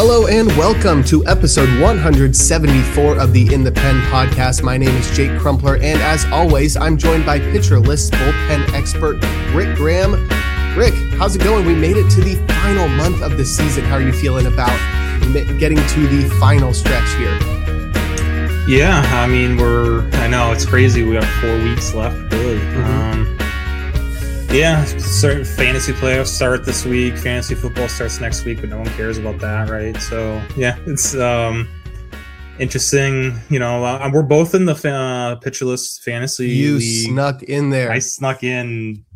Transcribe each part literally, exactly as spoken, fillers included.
Hello and welcome to episode one seventy-four of the In the Pen podcast. My name is Jake Crumpler, and as always, I'm joined by Pitcher List bullpen expert Rick Graham. Rick, how's it going? We made it to the final month of the season. How are you feeling about getting to the final stretch here? Yeah, I mean, we're, I know it's crazy. We have four weeks left, really. Mm-hmm. Um, yeah, certain fantasy playoffs start this week. Fantasy football starts next week, but no one cares about that, right? So, yeah, it's um, interesting. You know, uh, we're both in the uh, Pitcher List fantasy You league. snuck in there. I snuck in.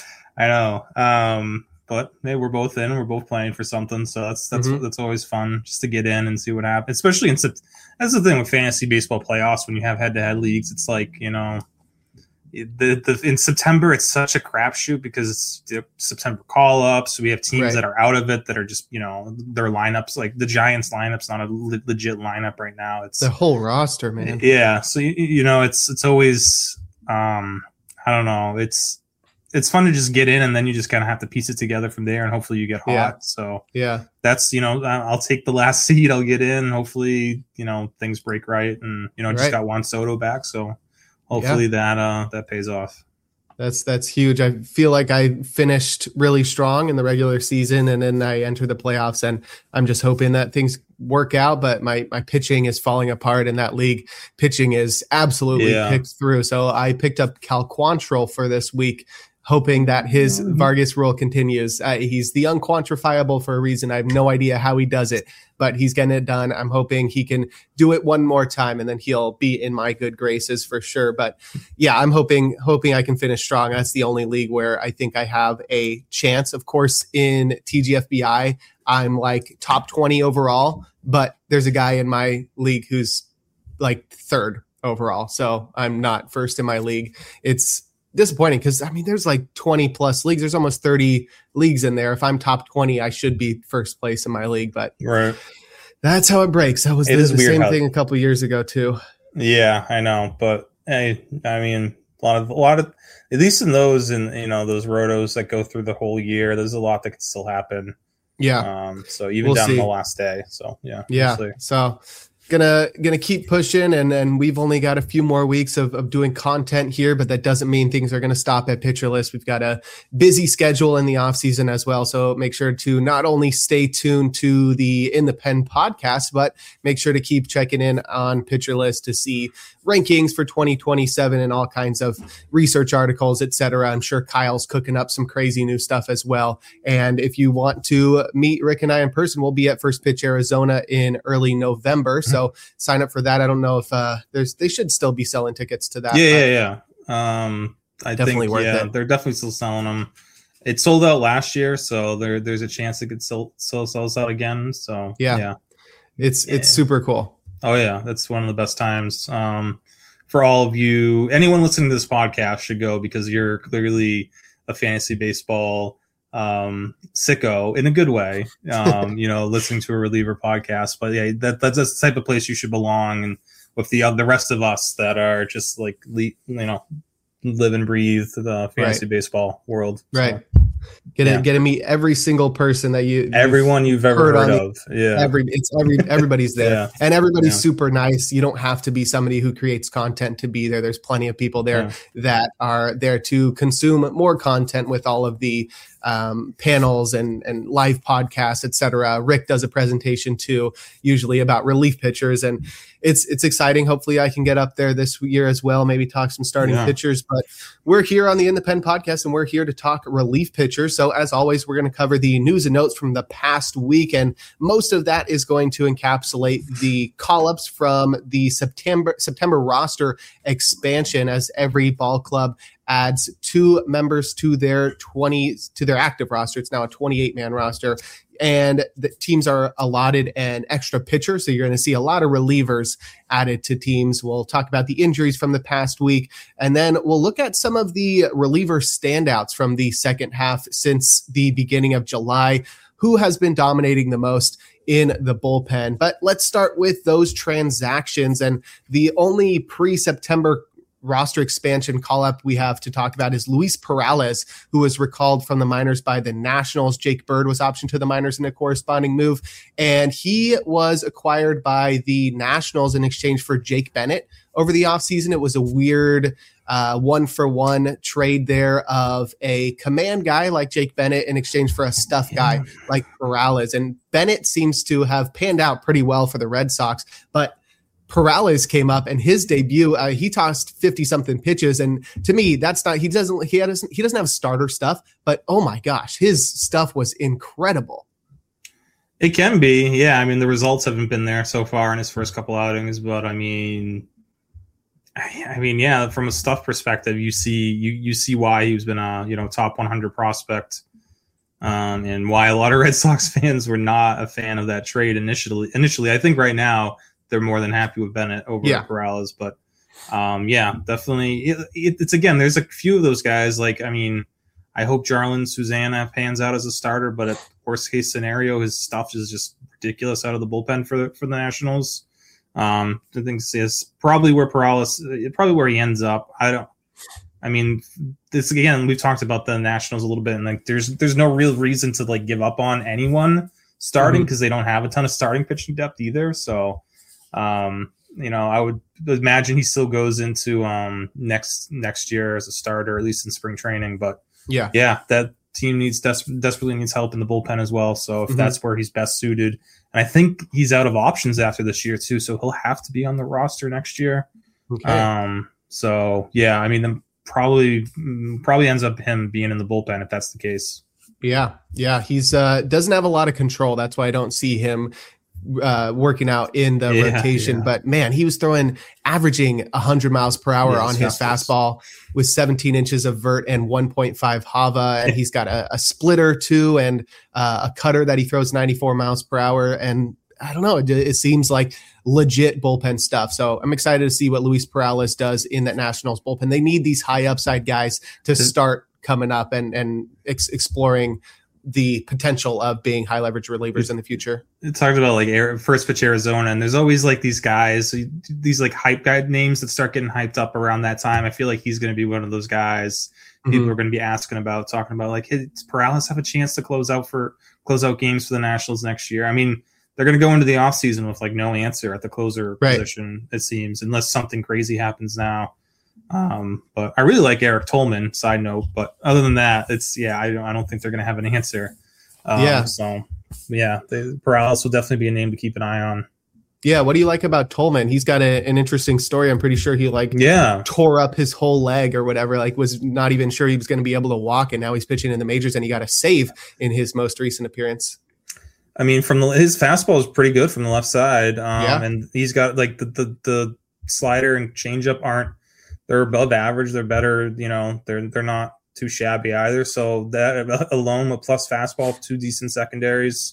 I know. Um, but hey, we're both in. We're both playing for something, so that's that's mm-hmm. that's always fun just to get in and see what happens. Especially in September. That's the thing with fantasy baseball playoffs. When you have head-to-head leagues, it's like, you know, the, the in September it's such a crapshoot because it's the September call-ups. We have teams right. that are out of it that are just, you know, their lineups, like the Giants lineup's not a le- legit lineup right now. It's the whole roster, man. Yeah, so you, you know, it's it's always um, I don't know. It's it's fun to just get in, and then you just kind of have to piece it together from there, and hopefully you get hot. Yeah. So yeah, that's, you know, I'll take the last seed. I'll get in. Hopefully, you know, things break right, and you know, just right. got Juan Soto back, so hopefully yeah. that uh that pays off. That's that's huge. I feel like I finished really strong in the regular season, and then I enter the playoffs, and I'm just hoping that things work out. But my my pitching is falling apart in that league. Pitching is absolutely yeah. picked through. So I picked up Cal Quantrill for this week, hoping that his Vargas rule continues. Uh, he's the unquantifiable for a reason. I have no idea how he does it, but he's getting it done. I'm hoping he can do it one more time, and then he'll be in my good graces for sure. But yeah, I'm hoping hoping I can finish strong. That's the only league where I think I have a chance. Of course, in T G F B I, I'm like top twenty overall, but there's a guy in my league who's like third overall. So I'm not first in my league. It's disappointing because I mean there's like twenty plus leagues. There's almost thirty leagues in there. If I'm top twenty, I should be first place in my league, but right. that's how it breaks. That was it the, is the weird same how, thing a couple years ago too. Yeah, I know, but hey, I mean a lot of a lot of at least in those and you know those rotos that go through the whole year, there's a lot that can still happen. Yeah. Um. So even we'll down see. the last day. So yeah. Yeah. We'll so. Gonna gonna keep pushing, and and we've only got a few more weeks of, of doing content here, but that doesn't mean things are gonna stop at Pitcher List. We've got a busy schedule in the off season as well, so make sure to not only stay tuned to the In the Pen podcast, but make sure to keep checking in on Pitcher List to see rankings for twenty twenty-seven and all kinds of research articles, et cetera. I'm sure Kyle's cooking up some crazy new stuff as well. And if you want to meet Rick and I in person, we'll be at First Pitch Arizona in early November. So So sign up for that. I don't know if uh, there's they should still be selling tickets to that. Yeah, yeah, yeah. Um, I definitely think worth yeah, it. They're definitely still selling them. It sold out last year, so there there's a chance it could still still sells out again. So yeah, yeah. it's yeah. it's super cool. Oh yeah, that's one of the best times. Um, for all of you, anyone listening to this podcast should go because you're clearly a fantasy baseball um sicko in a good way, um you know, listening to a reliever podcast. But yeah, that that's the type of place you should belong, and with the uh, the rest of us that are just like you know live and breathe the fantasy right. baseball world, right? So, Get yeah. to get to meet every single person that you, everyone you've, you've ever heard, heard of. Yeah, every it's every everybody's there, yeah. and everybody's yeah. super nice. You don't have to be somebody who creates content to be there. There's plenty of people there yeah. that are there to consume more content with all of the um, panels and and live podcasts, et cetera. Rick does a presentation too, usually about relief pitchers, and it's it's exciting. Hopefully, I can get up there this year as well. Maybe talk some starting yeah. pitchers. But we're here on the In the Pen podcast, and we're here to talk relief pitchers. So as always, we're going to cover the news and notes from the past week, and most of that is going to encapsulate the call-ups from the September September roster expansion, as every ball club adds two members to their twenty to their active roster. It's now a twenty-eight man roster, and the teams are allotted an extra pitcher. So you're going to see a lot of relievers added to teams. We'll talk about the injuries from the past week, and then we'll look at some of the reliever standouts from the second half since the beginning of July. Who has been dominating the most in the bullpen? But let's start with those transactions, and the only pre-September roster expansion call-up we have to talk about is Luis Perales, who was recalled from the minors by the Nationals. Jake Bird was optioned to the minors in a corresponding move, and he was acquired by the Nationals in exchange for Jake Bennett over the offseason. It was a weird uh, one-for-one trade there of a command guy like Jake Bennett in exchange for a stuff guy like Perales. And Bennett seems to have panned out pretty well for the Red Sox, but Perales came up and his debut, uh, he tossed fifty something pitches. And to me, that's not, he doesn't, he doesn't, he doesn't have starter stuff, but oh my gosh, his stuff was incredible. It can be. Yeah. I mean, the results haven't been there so far in his first couple outings, but I mean, I, I mean, yeah, from a stuff perspective, you see, you, you see why he's been a, you know, top one hundred prospect. Um, and why a lot of Red Sox fans were not a fan of that trade initially, initially, I think right now, they're more than happy with Bennett over yeah. Perales, but um, yeah, definitely. It, it, it's again, there's a few of those guys. Like, I mean, I hope Jarlin Susana pans out as a starter, but at worst case scenario, his stuff is just ridiculous out of the bullpen for the for the Nationals. Um, I think it's probably where Perales, probably where he ends up. I don't. I mean, this again, we've talked about the Nationals a little bit, and like, there's there's no real reason to like give up on anyone starting because mm-hmm. they don't have a ton of starting pitching depth either. So. Um, you know, I would imagine he still goes into um, next next year as a starter, at least in spring training. But yeah, yeah, that team needs des- desperately needs help in the bullpen as well. So if mm-hmm. that's where he's best suited, and I think he's out of options after this year too, so he'll have to be on the roster next year. Okay. Um, so yeah, I mean, then probably probably ends up him being in the bullpen if that's the case. Yeah, yeah, he's uh, doesn't have a lot of control. That's why I don't see him uh working out in the yeah, rotation yeah. But man, he was throwing averaging one hundred miles per hour yeah, on his fastball with seventeen inches of vert and one point five hava, and he's got a, a splitter too and uh, a cutter that he throws ninety-four miles per hour. And I don't know, it, it seems like legit bullpen stuff. So I'm excited to see what Luis Perales does in that Nationals bullpen. They need these high upside guys to start coming up and and ex- exploring the potential of being high leverage relievers in the future. It talked about like air, first pitch Arizona, and there's always like these guys, these like hype guy names that start getting hyped up around that time. I feel like he's going to be one of those guys mm-hmm. people are going to be asking about, talking about like, hey, does Perales have a chance to close out for close out games for the Nationals next year? I mean, they're going to go into the offseason with like no answer at the closer right. position, it seems, unless something crazy happens now. Um, but I really like Eric Tolman, side note, but other than that, it's, yeah, I don't, I don't think they're going to have an answer. Um, yeah. So yeah, the, Perales will definitely be a name to keep an eye on. Yeah. What do you like about Tolman? He's got a, an interesting story. I'm pretty sure he like yeah. tore up his whole leg or whatever, like was not even sure he was going to be able to walk. And now he's pitching in the majors and he got a save in his most recent appearance. I mean, from the, his fastball is pretty good from the left side. Um, yeah. And he's got like the, the, the slider and changeup aren't, they're above average. They're better. You know, they're, they're not too shabby either. So that alone with plus fastball, two decent secondaries,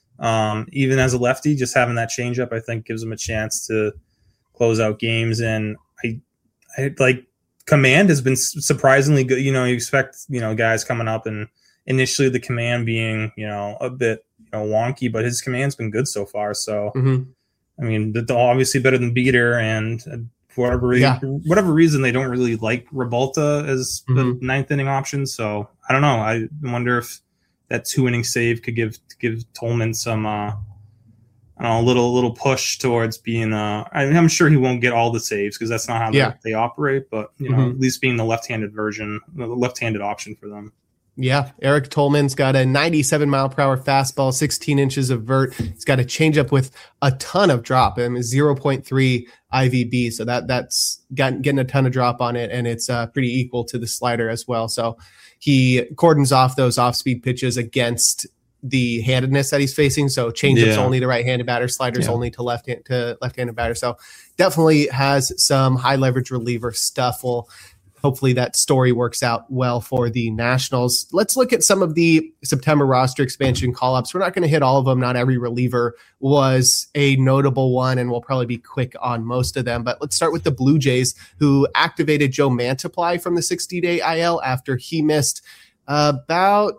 um, even as a lefty, just having that changeup, I think gives him a chance to close out games. And I, I like command has been surprisingly good. You know, you expect, you know, guys coming up and initially the command being, you know, a bit, you know, wonky, but his command's been good so far. So, mm-hmm. I mean, obviously better than Beater, and for whatever, yeah. whatever reason, they don't really like Rebalta as mm-hmm. the ninth inning option. So I don't know. I wonder if that two inning save could give give Tolman some, uh, I don't know, a little little push towards being. Uh, I mean, I'm sure he won't get all the saves because that's not how yeah. they, they operate. But you know, mm-hmm. at least being the left-handed version, the left-handed option for them. Yeah, Eric Tolman's got a ninety-seven mile per hour fastball, sixteen inches of vert. He's got a changeup with a ton of drop, I mean, zero point three I V B. So that that's got, getting a ton of drop on it, and it's uh, pretty equal to the slider as well. So he cordons off those off-speed pitches against the handedness that he's facing. So changeups yeah. only to right-handed batter, sliders yeah. only to left to left-handed batter. So definitely has some high leverage reliever stuff. We'll Hopefully that story works out well for the Nationals. Let's look at some of the September roster expansion call-ups. We're not going to hit all of them. Not every reliever was a notable one, and we'll probably be quick on most of them. But let's start with the Blue Jays, who activated Joe Mantiply from the sixty-day I L after he missed uh, about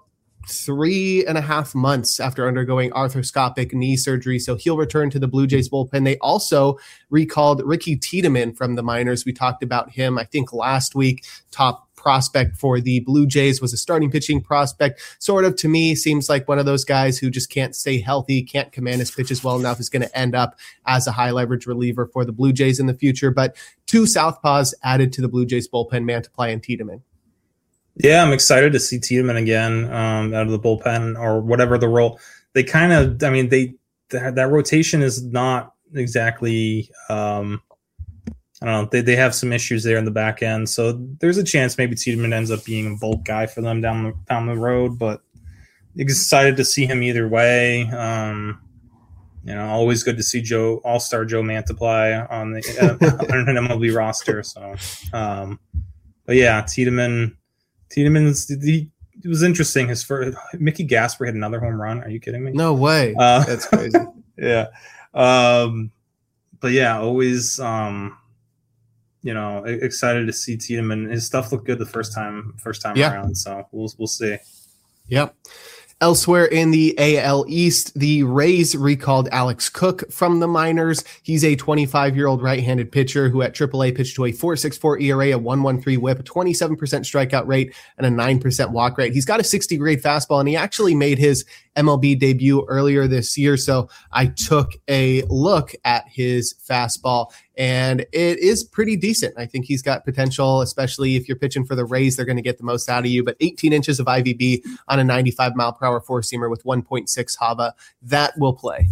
three and a half months after undergoing arthroscopic knee surgery. So he'll return to the Blue Jays bullpen. They also recalled Ricky Tiedemann from the minors. We talked about him, I think, last week. Top prospect for the Blue Jays, was a starting pitching prospect. Sort of, to me, seems like one of those guys who just can't stay healthy, can't command his pitches well enough, is going to end up as a high leverage reliever for the Blue Jays in the future. But two southpaws added to the Blue Jays bullpen, Mantiply and Tiedemann. Yeah, I'm excited to see Tiedemann again um, out of the bullpen or whatever the role. They kind of, I mean, they that, that rotation is not exactly, um, I don't know, they, they have some issues there in the back end. So there's a chance maybe Tiedemann ends up being a bulk guy for them down the, down the road. But excited to see him either way. Um, you know, always good to see Joe, All-Star Joe Mantiply on the uh, on an M L B roster. So, um, but yeah, Tiedemann. Tiedemann's, he, it was interesting. His first, Mickey Gasper hit another home run. Are you kidding me? No way. Uh, That's crazy. Yeah. Um, but yeah, always, um, you know, excited to see Tiedemann. His stuff looked good the first time, first time yeah. around. So we'll we'll see. Yep. Elsewhere in the A L East, the Rays recalled Alex Cook from the minors. He's a twenty-five-year-old right-handed pitcher who at triple A pitched to a four point six four E R A, a one point one three whip, a twenty-seven percent strikeout rate, and a nine percent walk rate. He's got a sixty grade fastball, and he actually made his M L B debut earlier this year. So I took a look at his fastball, and it is pretty decent. I think he's got potential, especially if you're pitching for the Rays. They're going to get the most out of you. But eighteen inches of I V B on a ninety-five mile per hour four-seamer with one point six H A V A, that will play.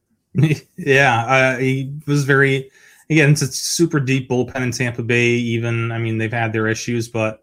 Yeah, uh, he was very, again, it's a super deep bullpen in Tampa Bay. Even, I mean, they've had their issues, but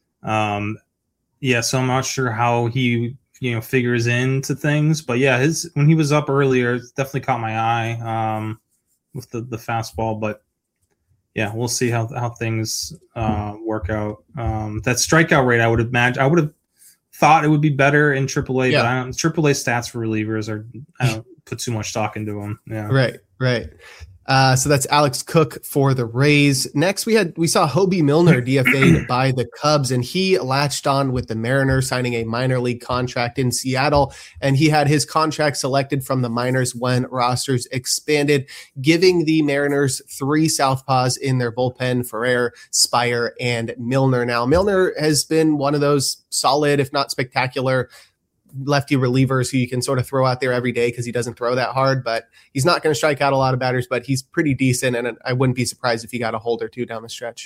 um, yeah, so I'm not sure how he, you know, figures into things. But yeah, his when he was up earlier, it definitely caught my eye. Um, with the, the fastball, but yeah, we'll see how how things uh, work out. Um, that strikeout rate, I would imagine, I would have thought it would be better in triple A, yeah. but I don't, triple A stats for relievers are, I don't put too much stock into them. Yeah, right, right. Uh, so that's Alex Cook for the Rays. Next, we had we saw Hobie Milner D F A'd by the Cubs, and he latched on with the Mariners, signing a minor league contract in Seattle. And he had his contract selected from the minors when rosters expanded, giving the Mariners three southpaws in their bullpen: Ferrer, Spire, and Milner. Now, Milner has been one of those solid, if not spectacular, lefty relievers who you can sort of throw out there every day because he doesn't throw that hard, but he's not going to strike out a lot of batters, but he's pretty decent. And I wouldn't be surprised if he got a hold or two down the stretch.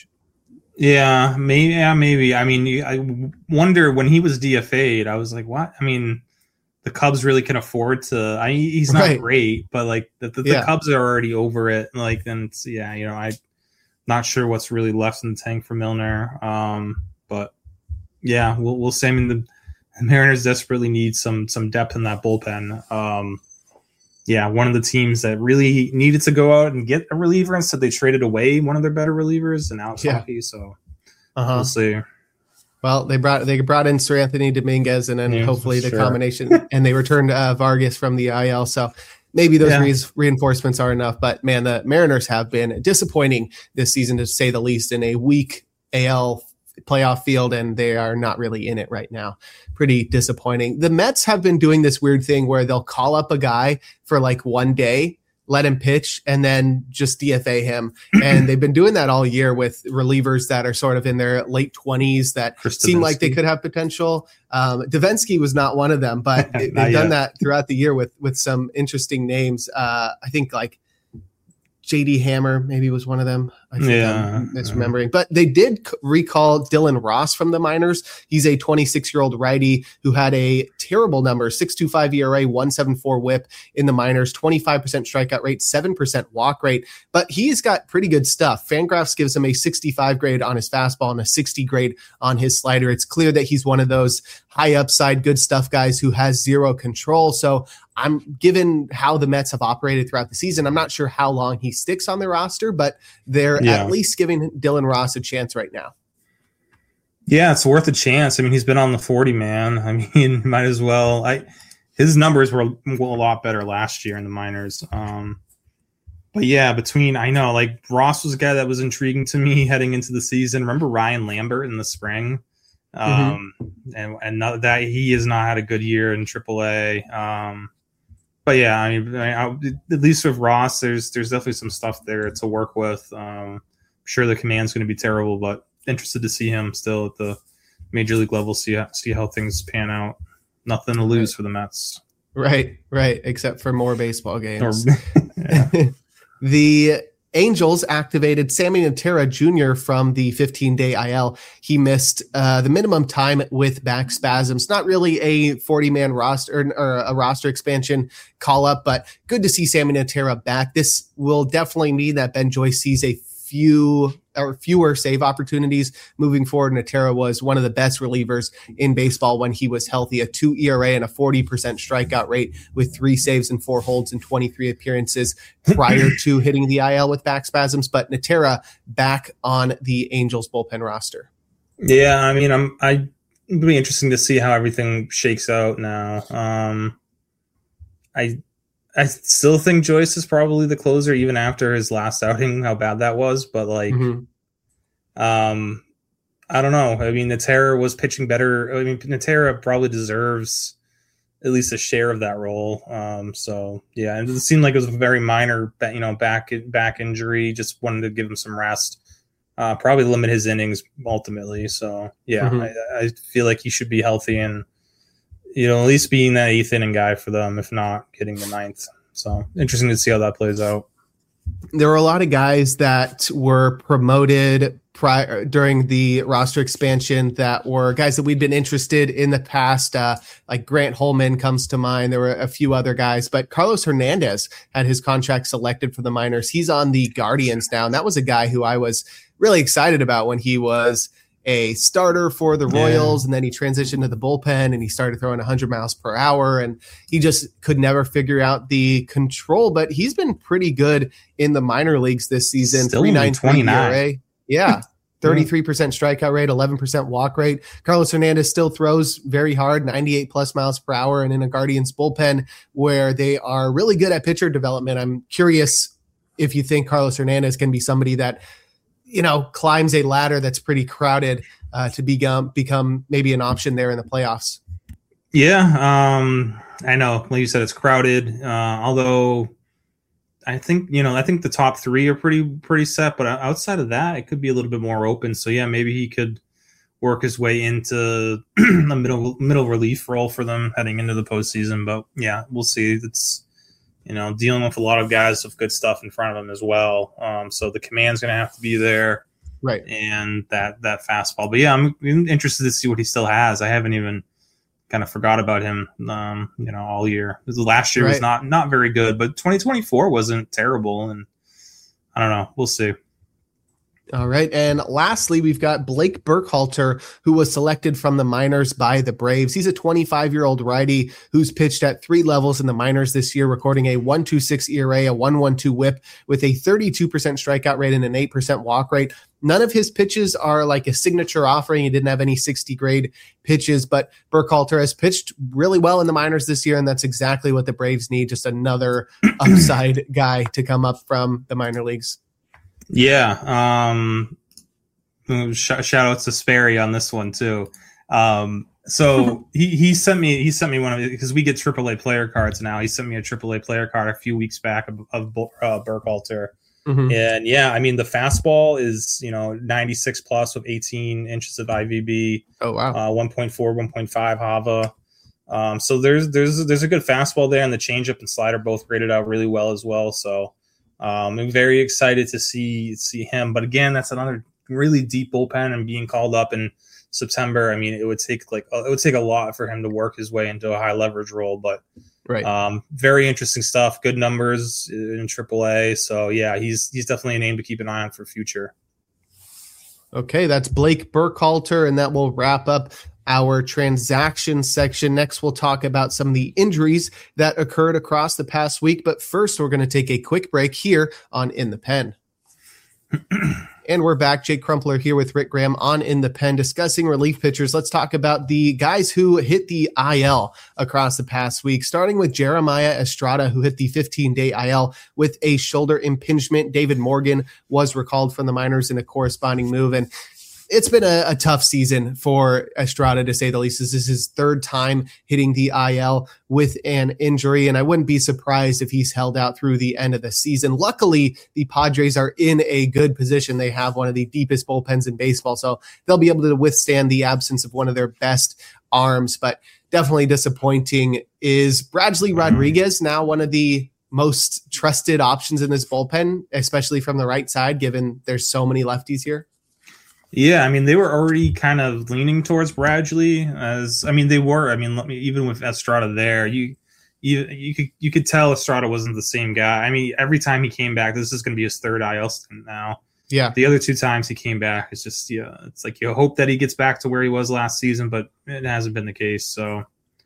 Yeah, maybe. Yeah, maybe. I mean, I wonder when he was D F A'd, I was like, what? I mean, the Cubs really can afford to, I he's not right. great, but like the, the, yeah. the Cubs are already over it. Like, then it's, yeah, you know, I'm not sure what's really left in the tank for Milner. Um, but yeah, we'll, we'll see. I mean, the, The Mariners desperately need some some depth in that bullpen. Um, yeah, one of the teams that really needed to go out and get a reliever, instead they traded away one of their better relievers, and Alex yeah. Hockey. So uh-huh. we'll see. Well, they brought they brought in Sir Anthony Dominguez, and then yeah, hopefully the sure. combination, and they returned uh, Vargas from the I L. So maybe those yeah. re- reinforcements are enough. But man, the Mariners have been disappointing this season, to say the least, in a weak A L playoff field, and they are not really in it right now. Pretty disappointing. The Mets have been doing this weird thing where they'll call up a guy for like one day, let him pitch, and then just D F A him. And they've been doing that all year with relievers that are sort of in their late twenties that seem like they could have potential. Um, Davinsky was not one of them, but they've done yet. that throughout the year with, with some interesting names. Uh, I think like J D Hammer maybe was one of them. I think yeah, I'm misremembering. Yeah. But they did recall Dylan Ross from the minors. He's a twenty-six-year-old righty who had a terrible number, six point two five E R A, one point seven four whip in the minors, twenty-five percent strikeout rate, seven percent walk rate. But he's got pretty good stuff. Fangraphs gives him a sixty-five grade on his fastball and a sixty grade on his slider. It's clear that he's one of those high upside, good stuff guys who has zero control. So I'm given how the Mets have operated throughout the season, I'm not sure how long he sticks on the roster, but they're yeah. at least giving Dylan Ross a chance right now. Yeah, it's worth a chance. I mean, he's been on the forty man. I mean, might as well. I his numbers were a lot better last year in the minors. Um, but yeah, between I know like Ross was a guy that was intriguing to me heading into the season. Remember Ryan Lambert in the spring? Um, mm-hmm. and, and not, that he has not had a good year in triple A. Um, but yeah, I mean, I, I, at least with Ross, there's, there's definitely some stuff there to work with. Um, I'm sure the command's going to be terrible, but interested to see him still at the major league level, see how, see how things pan out. Nothing to lose for the Mets. Right, right, except for more baseball games. Or, yeah. The Angels activated Sammy Natera Junior from the fifteen-day I L. He missed uh, the minimum time with back spasms. Not really a forty-man roster or, or a roster expansion call-up, but good to see Sammy Natera back. This will definitely mean that Ben Joyce sees a few or fewer save opportunities moving forward. Natera was one of the best relievers in baseball when he was healthy, a two E R A and a forty percent strikeout rate with three saves and four holds in twenty-three appearances prior to hitting the I L with back spasms. But Natera back on the Angels bullpen roster. Yeah, I mean, I'm, I, it'll be interesting to see how everything shakes out now. Um, I, I still think Joyce is probably the closer, even after his last outing, how bad that was. But like, mm-hmm. um, I don't know. I mean, Natera was pitching better. I mean, Natera probably deserves at least a share of that role. Um, so yeah, and it seemed like it was a very minor, you know, back back injury. Just wanted to give him some rest. Uh, probably limit his innings ultimately. So yeah, mm-hmm. I, I feel like he should be healthy and, you know, at least being that eighth inning guy for them, if not getting the ninth. So interesting to see how that plays out. There were a lot of guys that were promoted prior during the roster expansion that were guys that we'd been interested in the past. Uh, like Grant Holman comes to mind. There were a few other guys, but Carlos Hernandez had his contract selected for the minors. He's on the Guardians now, and that was a guy who I was really excited about when he was a starter for the Royals, yeah. and then he transitioned to the bullpen and he started throwing one hundred miles per hour, and he just could never figure out the control, but he's been pretty good in the minor leagues this season. three point nine three E R A. Yeah. thirty-three percent strikeout rate, eleven percent walk rate. Carlos Hernandez still throws very hard, ninety-eight plus miles per hour, and in a Guardians bullpen where they are really good at pitcher development. I'm curious if you think Carlos Hernandez can be somebody that, you know, climbs a ladder that's pretty crowded uh, to become become maybe an option there in the playoffs. Yeah, um, I know. Like you said, it's crowded. Uh, although I think you know, I think the top three are pretty pretty set. But outside of that, it could be a little bit more open. So yeah, maybe he could work his way into the middle middle relief role for them heading into the postseason. But yeah, we'll see. It's You know, dealing with a lot of guys with good stuff in front of him as well. Um, so the command's going to have to be there, right? And that that fastball. But yeah, I'm interested to see what he still has. I haven't even kind of forgot about him. Um, you know, all year. The last year right. was not not very good, but twenty twenty-four wasn't terrible. And I don't know. We'll see. All right. And lastly, we've got Blake Burkhalter, who was selected from the minors by the Braves. He's a twenty-five-year-old righty who's pitched at three levels in the minors this year, recording a one point two six E R A, a one point one two whip with a thirty-two percent strikeout rate and an eight percent walk rate. None of his pitches are like a signature offering. He didn't have any sixty grade pitches, but Burkhalter has pitched really well in the minors this year, and that's exactly what the Braves need, just another upside guy to come up from the minor leagues. Yeah. Um, sh- shout out to Sperry on this one too. Um, so he, he sent me, he sent me one of it because we get triple A player cards now. He sent me a triple A player card a few weeks back of, of uh, Burkhalter. Mm-hmm. And yeah, I mean, the fastball is, you know, ninety-six plus with eighteen inches of I V B. Oh, wow. Uh, one point four, one point five Hava. Um, so there's, there's, there's a good fastball there, and the changeup and slider both graded out really well as well. So, Um, I'm very excited to see see him, but again, that's another really deep bullpen, and being called up in September. I mean, it would take like it would take a lot for him to work his way into a high leverage role. But right, um, very interesting stuff. Good numbers in triple A. So yeah, he's he's definitely a name to keep an eye on for future. Okay, that's Blake Burkhalter, and that will wrap up our transaction section. Next, we'll talk about some of the injuries that occurred across the past week. But first, we're going to take a quick break here on In the Pen. And we're back. Jake Crumpler here with Rick Graham on In the Pen, discussing relief pitchers. Let's talk about the guys who hit the I L across the past week, starting with Jeremiah Estrada, who hit the fifteen-day I L with a shoulder impingement. David Morgan was recalled from the minors in a corresponding move. And it's been a, a tough season for Estrada, to say the least. This is his third time hitting the I L with an injury, and I wouldn't be surprised if he's held out through the end of the season. Luckily, the Padres are in a good position. They have one of the deepest bullpens in baseball, so they'll be able to withstand the absence of one of their best arms, but definitely disappointing is Bradley Rodriguez, now one of the most trusted options in this bullpen, especially from the right side, given there's so many lefties here. Yeah, I mean, they were already kind of leaning towards Bradley as, I mean, they were, I mean, let me, even with Estrada there, you, you, you could, you could tell Estrada wasn't the same guy. I mean, every time he came back, this is going to be his third I L stint now. Yeah. The other two times he came back, it's just, yeah, it's like you hope that he gets back to where he was last season, but it hasn't been the case. So,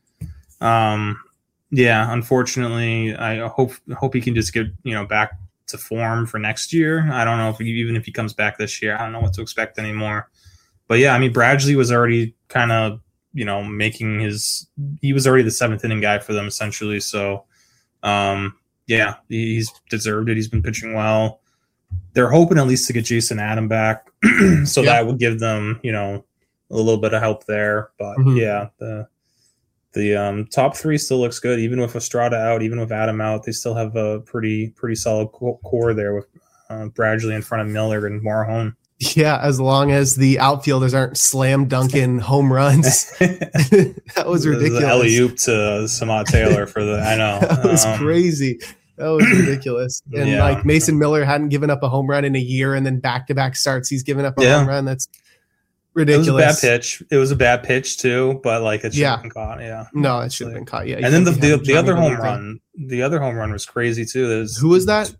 um, yeah, unfortunately, I hope, hope he can just get, you know, back to form for next year. I don't know if he, even if he comes back this year, I don't know what to expect anymore. But yeah, I mean, Bradley was already kind of, you know, making his, he was already the seventh inning guy for them essentially. So, um, yeah, he's deserved it. He's been pitching well. They're hoping at least to get Jason Adam back. so yeah. That would give them, you know, a little bit of help there. But mm-hmm. yeah, the, The um, top three still looks good, even with Estrada out, even with Adam out. They still have a pretty pretty solid core there with uh, Bradley in front of Miller and Morejon. Yeah, as long as the outfielders aren't slam dunking home runs. That was ridiculous. Alley-oop to Samad Taylor for the, I know. That was um, crazy. That was ridiculous. And yeah. like Mason Miller hadn't given up a home run in a year, and then back-to-back starts, he's given up a yeah. home run. That's ridiculous. It was a bad pitch. It was a bad pitch too, but like it should yeah. have been caught. Yeah. No, it should have been caught. Yeah. And then the the, the other home run, the other home run was crazy too. Was, Who was that?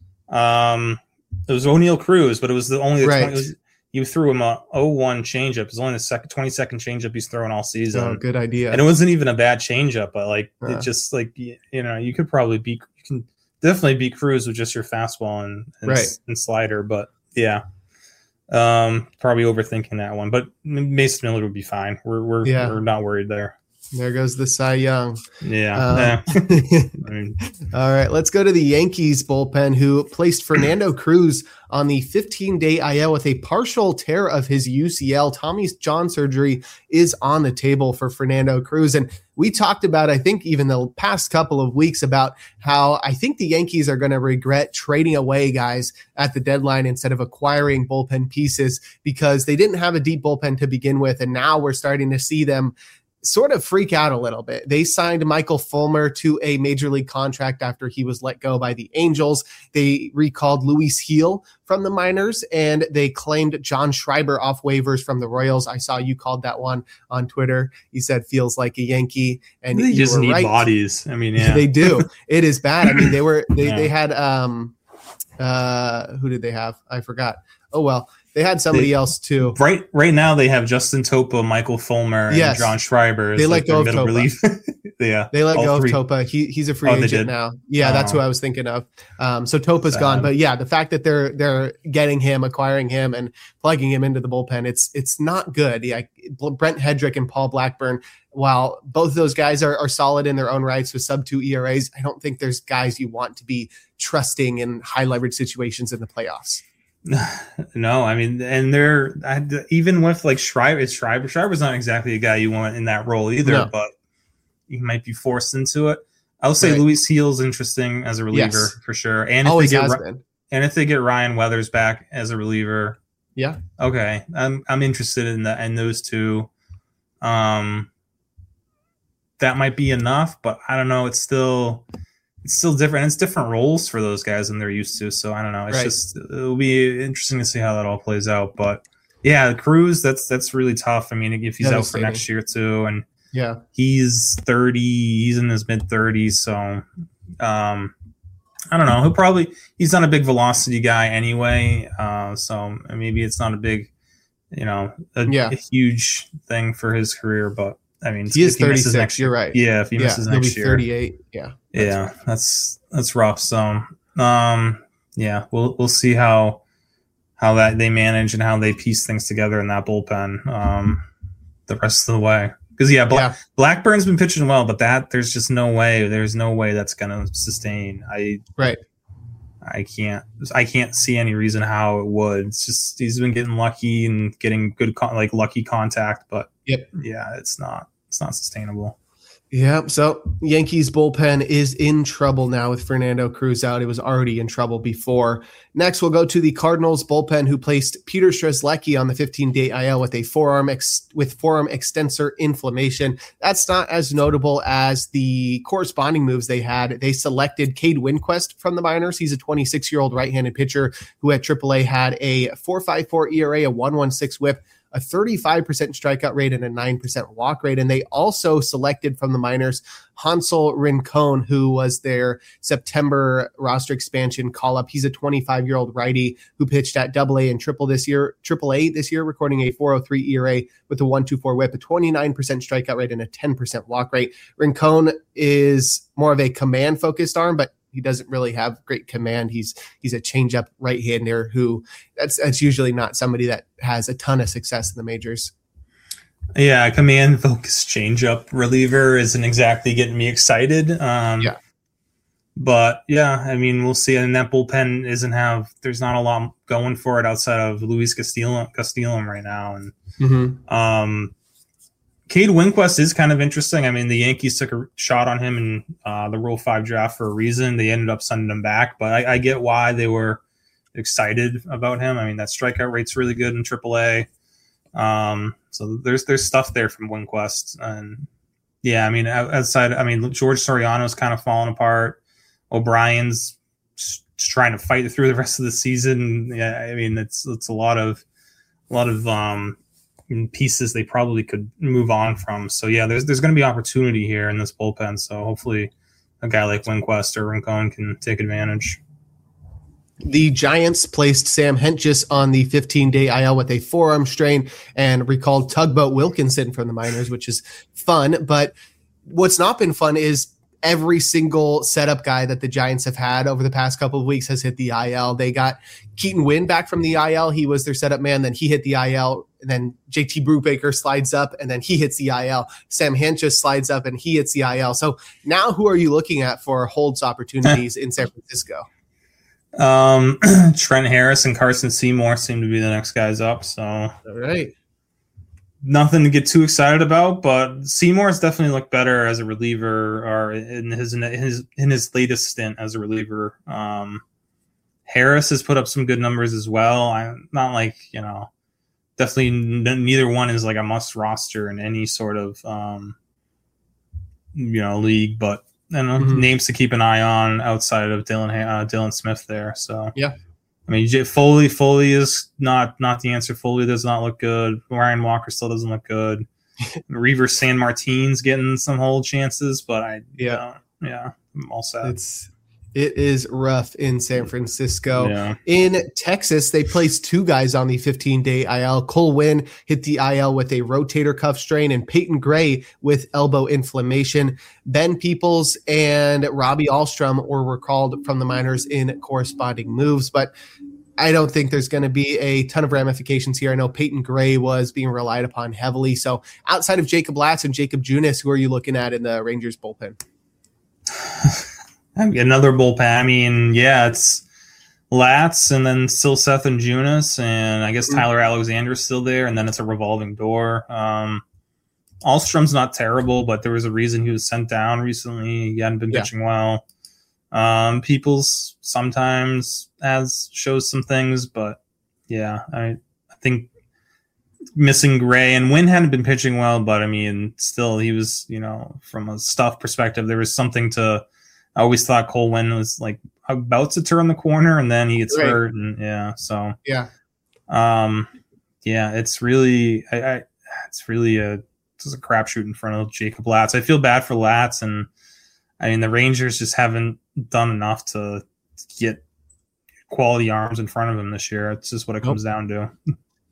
Um, it was O'Neal Cruz, but it was the only right. twenty, was, you threw him a oh one changeup. It was only the second twenty second changeup he's throwing all season. Oh, good idea. And it wasn't even a bad changeup, but like uh. it just like you know you could probably beat you can definitely beat Cruz with just your fastball and and, right. and slider, but yeah. Um, probably overthinking that one, but Mason Miller would be fine. We're we're yeah. we're not worried there. There goes the Cy Young. Yeah. Um, yeah. I mean, all right, let's go to the Yankees bullpen, who placed Fernando Cruz on the fifteen-day I L with a partial tear of his U C L. Tommy John surgery is on the table for Fernando Cruz. And we talked about, I think, even the past couple of weeks about how I think the Yankees are going to regret trading away guys at the deadline instead of acquiring bullpen pieces, because they didn't have a deep bullpen to begin with. And now we're starting to see them sort of freak out a little bit. They signed Michael Fulmer to a major league contract after he was let go by the Angels. They recalled Luis Gil from the minors, and they claimed John Schreiber off waivers from the Royals. I saw you called that one on Twitter. You said feels like a Yankee, and they you just were need right. bodies. I mean, yeah, they do. It is bad. I mean, they were they yeah. they had um uh who did they have? I forgot. Oh well. They had somebody they, else too. Right, right now they have Justin Topa, Michael Fulmer, yes. and John Schreiber. They let like go of middle Topa. Relief. yeah, they let go three. of Topa. He he's a free oh, agent now. Yeah, oh. that's who I was thinking of. Um, so Topa's Sad. gone, but yeah, the fact that they're they're getting him, acquiring him, and plugging him into the bullpen, it's it's not good. Yeah, Brent Hedrick and Paul Blackburn, while both of those guys are, are solid in their own rights with sub two E R As, I don't think there's guys you want to be trusting in high leverage situations in the playoffs. No, I mean, and they're even with like Schreiber, it's Schreiber. Schreiber's not exactly a guy you want in that role either, no. but he might be forced into it. I'll say right. Luis Gil's interesting as a reliever yes. for sure. And if Always they get has been. and if they get Ryan Weathers back as a reliever, yeah, okay, I'm I'm interested in that in those two. Um, that might be enough, but I don't know. It's still. It's still different. It's different roles for those guys than they're used to. So I don't know. It's right. just it'll be interesting to see how that all plays out. But yeah, Cruz, that's that's really tough. I mean, if he's out for next year too, and yeah, he's thirty, he's in his mid thirties. So um, I don't know. He'll probably he's not a big velocity guy anyway. Uh, so maybe it's not a big, you know, a, yeah. a huge thing for his career, but. I mean, he is thirty-six. Next year. You're right. Yeah, if he yeah, misses next be year, thirty-eight. Yeah, that's yeah, right. that's that's rough. So, um, yeah, we'll we'll see how how that they manage and how they piece things together in that bullpen. Um, the rest of the way, because yeah, Bla- yeah, Blackburn's been pitching well, but that there's just no way. There's no way that's gonna sustain. I right. I can't I can't see any reason how it would. It's just he's been getting lucky and getting good con- like lucky contact, but yep. yeah, it's not it's not sustainable. Yeah, so Yankees bullpen is in trouble now with Fernando Cruz out. It was already in trouble before. Next, we'll go to the Cardinals bullpen, who placed Peter Strzelecki on the fifteen-day I L with a forearm ex- with forearm extensor inflammation. That's not as notable as the corresponding moves they had. They selected Cade Winquist from the minors. He's a twenty-six-year-old right-handed pitcher who at triple A had a four point five four E R A, a one point one six whip, a thirty-five percent strikeout rate, and a nine percent walk rate. And they also selected from the minors Hansel Rincon, who was their September roster expansion call-up. He's a twenty-five-year-old righty who pitched at double A and triple this year, triple A this year, recording a four point oh three E R A with a one point two four whip, a twenty-nine percent strikeout rate, and a ten percent walk rate. Rincon is more of a command-focused arm, but he doesn't really have great command. He's he's a changeup right-hander who that's that's usually not somebody that has a ton of success in the majors. Yeah, command focused changeup reliever isn't exactly getting me excited. Um, yeah, but yeah, I mean we'll see. And that bullpen isn't have there's not a lot going for it outside of Luis Castillo Castillo right now. And mm-hmm. um, Cade Winquist is kind of interesting. I mean, the Yankees took a shot on him in uh, the Rule five draft for a reason. They ended up sending him back, but I, I get why they were excited about him. I mean, that strikeout rate's really good in triple A. Um, so there's there's stuff there from Winquist. And yeah, I mean, outside, I mean, George Soriano's kind of falling apart. O'Brien's trying to fight through the rest of the season. Yeah, I mean, it's it's a lot of a lot of um. pieces they probably could move on from. So yeah, there's there's going to be opportunity here in this bullpen. So hopefully a guy like Winquist or Rincon can take advantage. The Giants placed Sam Hentges on the fifteen-day I L with a forearm strain and recalled Tugboat Wilkinson from the minors, which is fun. But what's not been fun is every single setup guy that the Giants have had over the past couple of weeks has hit the I L. They got Keaton Winn back from the I L. He was their setup man. Then he hit the I L. And then J T Brubaker slides up and then he hits the I L. Sam Hentges slides up and he hits the I L. So now who are you looking at for holds opportunities in San Francisco? Um, Trent Harris and Carson Seymour seem to be the next guys up. So all right. Nothing to get too excited about, but Seymour's definitely looked better as a reliever or in his in his in his latest stint as a reliever. Um, Harris has put up some good numbers as well. I'm not like, you know, definitely n- neither one is like a must roster in any sort of um, you know league, but I don't know, mm-hmm. names to keep an eye on outside of Dylan uh, Dylan Smith there. So yeah. I mean, Foley, Foley is not not the answer. Foley does not look good. Ryan Walker still doesn't look good. Reaver San Martin's getting some hold chances, but I yeah uh, yeah I'm all set. It's it is rough in San Francisco. Yeah. In Texas, they placed two guys on the fifteen-day I L. Cole Winn hit the I L with a rotator cuff strain, and Peyton Gray with elbow inflammation. Ben Peoples and Robbie Alstrom were recalled from the minors in corresponding moves, but I don't think there's going to be a ton of ramifications here. I know Peyton Gray was being relied upon heavily. So outside of Jacob Latz and Jacob Junis, who are you looking at in the Rangers bullpen? Another bullpen. I mean, yeah, it's Latz and then still Seth and Junis, and I guess mm-hmm. Tyler Alexander's still there, and then it's a revolving door. Um, Alstrom's not terrible, but there was a reason he was sent down recently. He hadn't been yeah. pitching well. Um, Peoples sometimes has shows some things, but yeah, I I think missing Gray and Wynn hadn't been pitching well, but I mean, still he was, you know, from a stuff perspective, there was something to. I always thought Cole Winn was like about to turn the corner, and then he gets right. hurt, and yeah, so yeah, um, yeah, it's really, I, I it's really a just a crapshoot in front of Jacob Latz. I feel bad for Latz, and I mean the Rangers just haven't done enough to get quality arms in front of him this year. It's just what it comes nope. down to.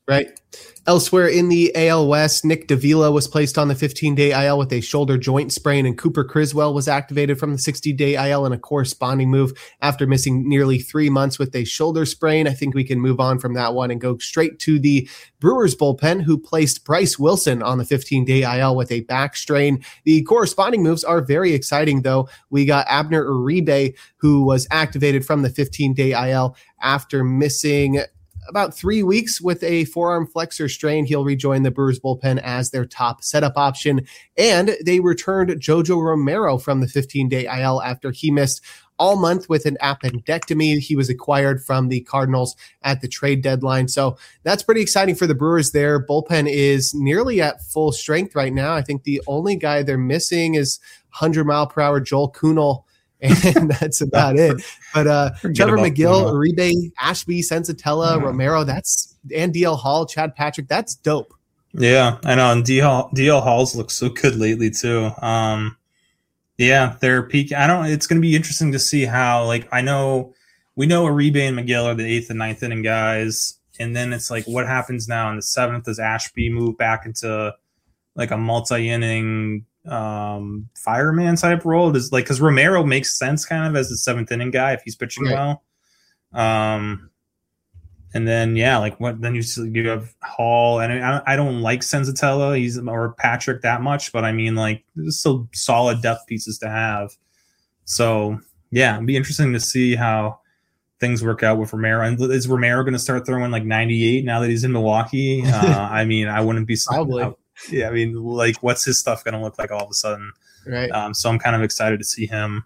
Right. Elsewhere in the A L West, Nick Davila was placed on the fifteen-day I L with a shoulder joint sprain, and Cooper Criswell was activated from the sixty-day I L in a corresponding move after missing nearly three months with a shoulder sprain. I think we can move on from that one and go straight to the Brewers bullpen, who placed Bryce Wilson on the fifteen-day I L with a back strain. The corresponding moves are very exciting, though. We got Abner Uribe, who was activated from the fifteen-day I L after missing about three weeks with a forearm flexor strain. He'll rejoin the Brewers bullpen as their top setup option. And they returned Jojo Romero from the fifteen-day I L after he missed all month with an appendectomy. He was acquired from the Cardinals at the trade deadline. So that's pretty exciting for the Brewers. Their bullpen is nearly at full strength right now. I think the only guy they're missing is one hundred mile per hour Joel Kuhnel, and that's about it. But uh, Trevor McGill, Uribe, Ashby, Senzatella, yeah. Romero, that's and D L Hall, Chad Patrick, that's dope. Yeah, I know. And D L D L Hall's looked so good lately too. Um, yeah, their peak. I don't. It's going to be interesting to see how. Like, I know we know Uribe and McGill are the eighth and ninth inning guys, and then it's like, what happens now in the seventh? Does Ashby move back into like a multi-inning um fireman type role? Does like because Romero makes sense kind of as the seventh inning guy if he's pitching right. well. Um, and then yeah, like what then you you have Hall, and I, I don't like Senzatella, he's or Patrick that much, but I mean like there's still solid depth pieces to have. So yeah, it'd be interesting to see how things work out with Romero. And is Romero going to start throwing like ninety-eight now that he's in Milwaukee? Uh, I mean, I wouldn't be probably. I, Yeah, I mean, like, what's his stuff going to look like all of a sudden? Right. Um, so I'm kind of excited to see him,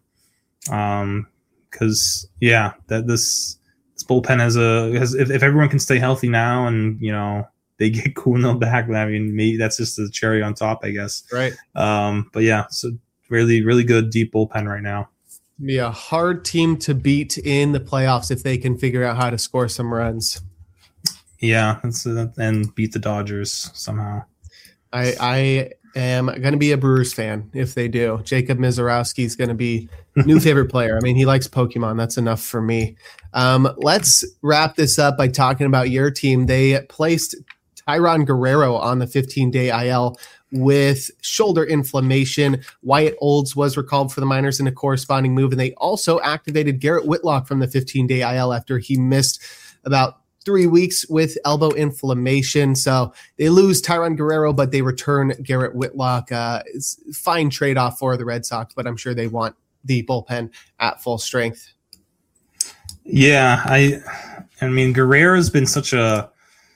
um, because yeah, that this this bullpen has a has if, if everyone can stay healthy now, and you know they get Kuhnel back, I mean, maybe that's just the cherry on top, I guess. Right. Um, but yeah, so really, really good deep bullpen right now. Be a hard team to beat in the playoffs if they can figure out how to score some runs. Yeah, that's, uh, and beat the Dodgers somehow. I, I am going to be a Brewers fan if they do. Jacob Mizorowski is going to be new favorite player. I mean, he likes Pokemon. That's enough for me. Um, let's wrap this up by talking about your team. They placed Tyron Guerrero on the fifteen-day I L with shoulder inflammation. Wyatt Olds was recalled for the minors in a corresponding move, and they also activated Garrett Whitlock from the fifteen-day I L after he missed about three weeks with elbow inflammation. So they lose Tyron Guerrero, but they return Garrett Whitlock. Uh, it's a fine trade-off for the Red Sox, but I'm sure they want the bullpen at full strength. Yeah, I I mean, Guerrero's been such a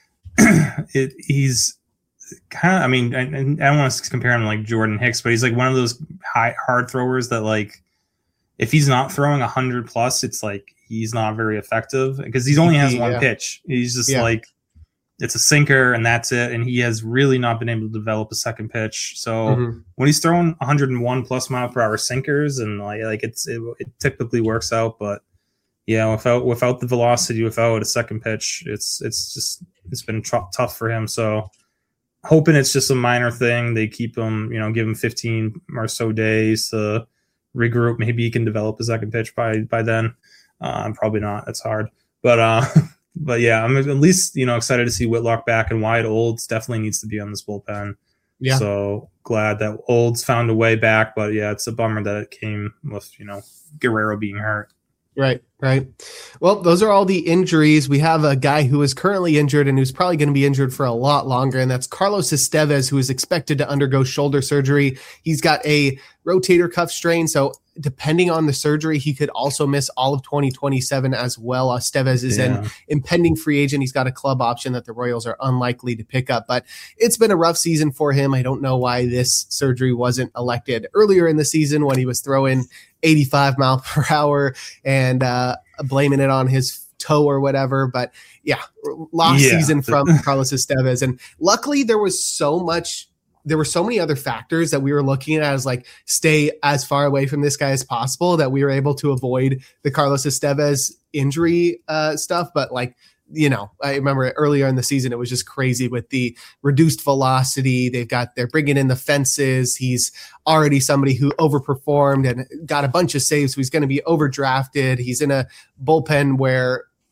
it, he's kind of, I mean, I, I don't want to compare him to like Jordan Hicks, but he's like one of those high hard throwers that like if he's not throwing one hundred plus, it's like he's not very effective because he only has one yeah. pitch. He's just yeah. like, it's a sinker and that's it. And he has really not been able to develop a second pitch. So mm-hmm. when he's throwing one hundred one plus mile per hour sinkers and like, like it's, it, it typically works out, but yeah, without, without the velocity, without a second pitch, it's, it's just, it's been tr- tough for him. So hoping it's just a minor thing. They keep him, you know, give him fifteen or so days to regroup. Maybe he can develop a second pitch by, by then. Uh, probably not. That's hard. But uh, but yeah, I'm at least, you know, excited to see Whitlock back, and Wyatt Olds definitely needs to be on this bullpen. Yeah. So glad that Olds found a way back. But yeah, it's a bummer that it came with, you know, Guerrero being hurt. Right, right. Well, those are all the injuries. We have a guy who is currently injured and who's probably going to be injured for a lot longer, and that's Carlos Estevez, who is expected to undergo shoulder surgery. He's got a rotator cuff strain, so depending on the surgery, he could also miss all of twenty twenty-seven as well. Estevez is yeah. an impending free agent. He's got a club option that the Royals are unlikely to pick up, but it's been a rough season for him. I don't know why this surgery wasn't elected earlier in the season when he was throwing eighty-five mile per hour and uh, blaming it on his toe or whatever. But yeah, lost yeah. season from Carlos Estevez. And luckily there was so much There were so many other factors that we were looking at as like stay as far away from this guy as possible that we were able to avoid the Carlos Estevez injury uh, stuff. But like, you know, I remember earlier in the season, it was just crazy with the reduced velocity. They've got, they're bringing in the fences. He's already somebody who overperformed and got a bunch of saves. So he's going to be overdrafted. He's in a bullpen where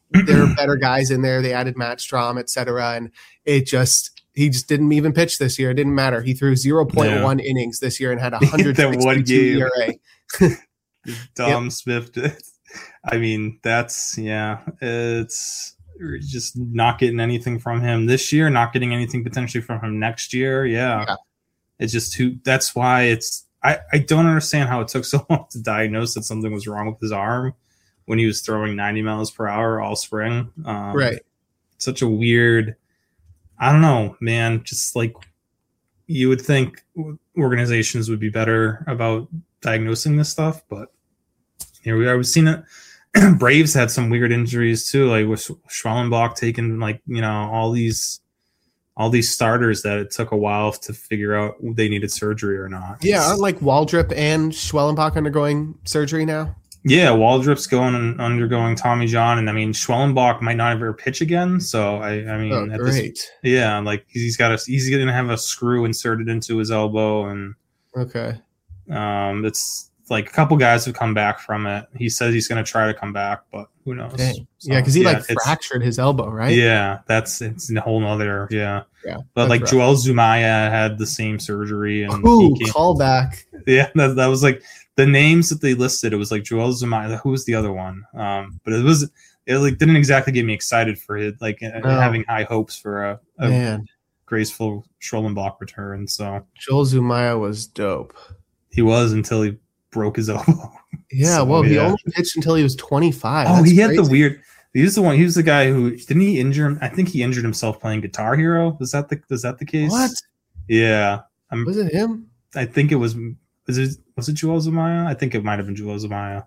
there are better guys in there. They added Matt Strahm, et cetera. And it just, he just didn't even pitch this year. It didn't matter. He threw zero point one yeah. innings this year and had one hundred sixty-two E R A. Dom yep. Smith. I mean, that's, yeah, it's just not getting anything from him this year, not getting anything potentially from him next year. Yeah. yeah. It's just too, that's why it's, I, I don't understand how it took so long to diagnose that something was wrong with his arm when he was throwing ninety miles per hour all spring. Um, right. Such a weird, I don't know, man, just like you would think organizations would be better about diagnosing this stuff, but here we are. We've seen it. Braves had some weird injuries too, like with Schwellenbach taking like, you know, all these all these starters that it took a while to figure out they needed surgery or not. Yeah, aren't like Waldrop and Schwellenbach undergoing surgery now? Yeah, Waldrop's going and undergoing Tommy John, and I mean Schwellenbach might not ever pitch again. So I, I mean, oh, at great. This, yeah, like he's got a he's going to have a screw inserted into his elbow, and okay, um, it's. Like a couple guys have come back from it. He says he's going to try to come back, but who knows? So, yeah, because he yeah, like fractured his elbow, right? Yeah, that's it's a whole nother. Yeah, yeah. But like rough. Joel Zumaya had the same surgery, and ooh, callback. Yeah, that, that was like the names that they listed. It was like Joel Zumaya. Who was the other one? Um, but it was it like didn't exactly get me excited for it. Like no. having high hopes for a, a Man. graceful Schwellenbach return. So Joel Zumaya was dope. He was until he broke his elbow. Yeah, so, well, he yeah. only pitched until he was twenty-five. Oh, That's he had crazy. the weird. He was the one. He was the guy who didn't he injure him? I think he injured himself playing Guitar Hero. Was that the? Was that the case? What? Yeah, I'm, was it him? I think it was. Was it? Was it Joel Zumaya? I think it might have been Joel Zumaya.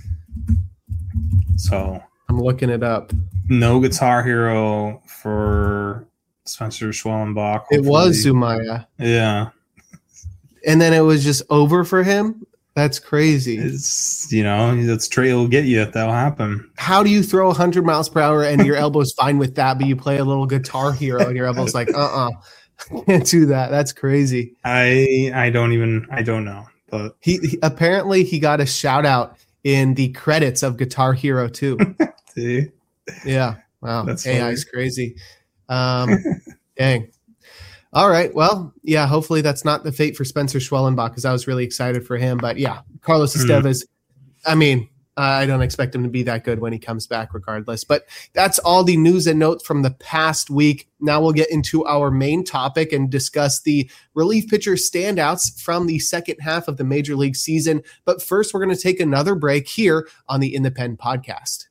So I'm looking it up. No Guitar Hero for Spencer Schwellenbach. Hopefully. It was Zumaya. Yeah, and then it was just over for him. That's crazy. It's, you know, that's Trey will get you. That'll happen. How do you throw one hundred miles per hour and your elbow's fine with that, but you play a little Guitar Hero and your elbow's like, uh-uh, can't do that. That's crazy. I I don't even, I don't know. But he, he apparently he got a shout out in the credits of Guitar Hero too. See? Yeah. Wow. That's A I is crazy. Um, dang. All right. Well, yeah, hopefully that's not the fate for Spencer Schwellenbach because I was really excited for him. But yeah, Carlos Estevez, mm. I mean, I don't expect him to be that good when he comes back regardless. But that's all the news and notes from the past week. Now we'll get into our main topic and discuss the relief pitcher standouts from the second half of the Major League season. But first, we're going to take another break here on the In the Pen podcast.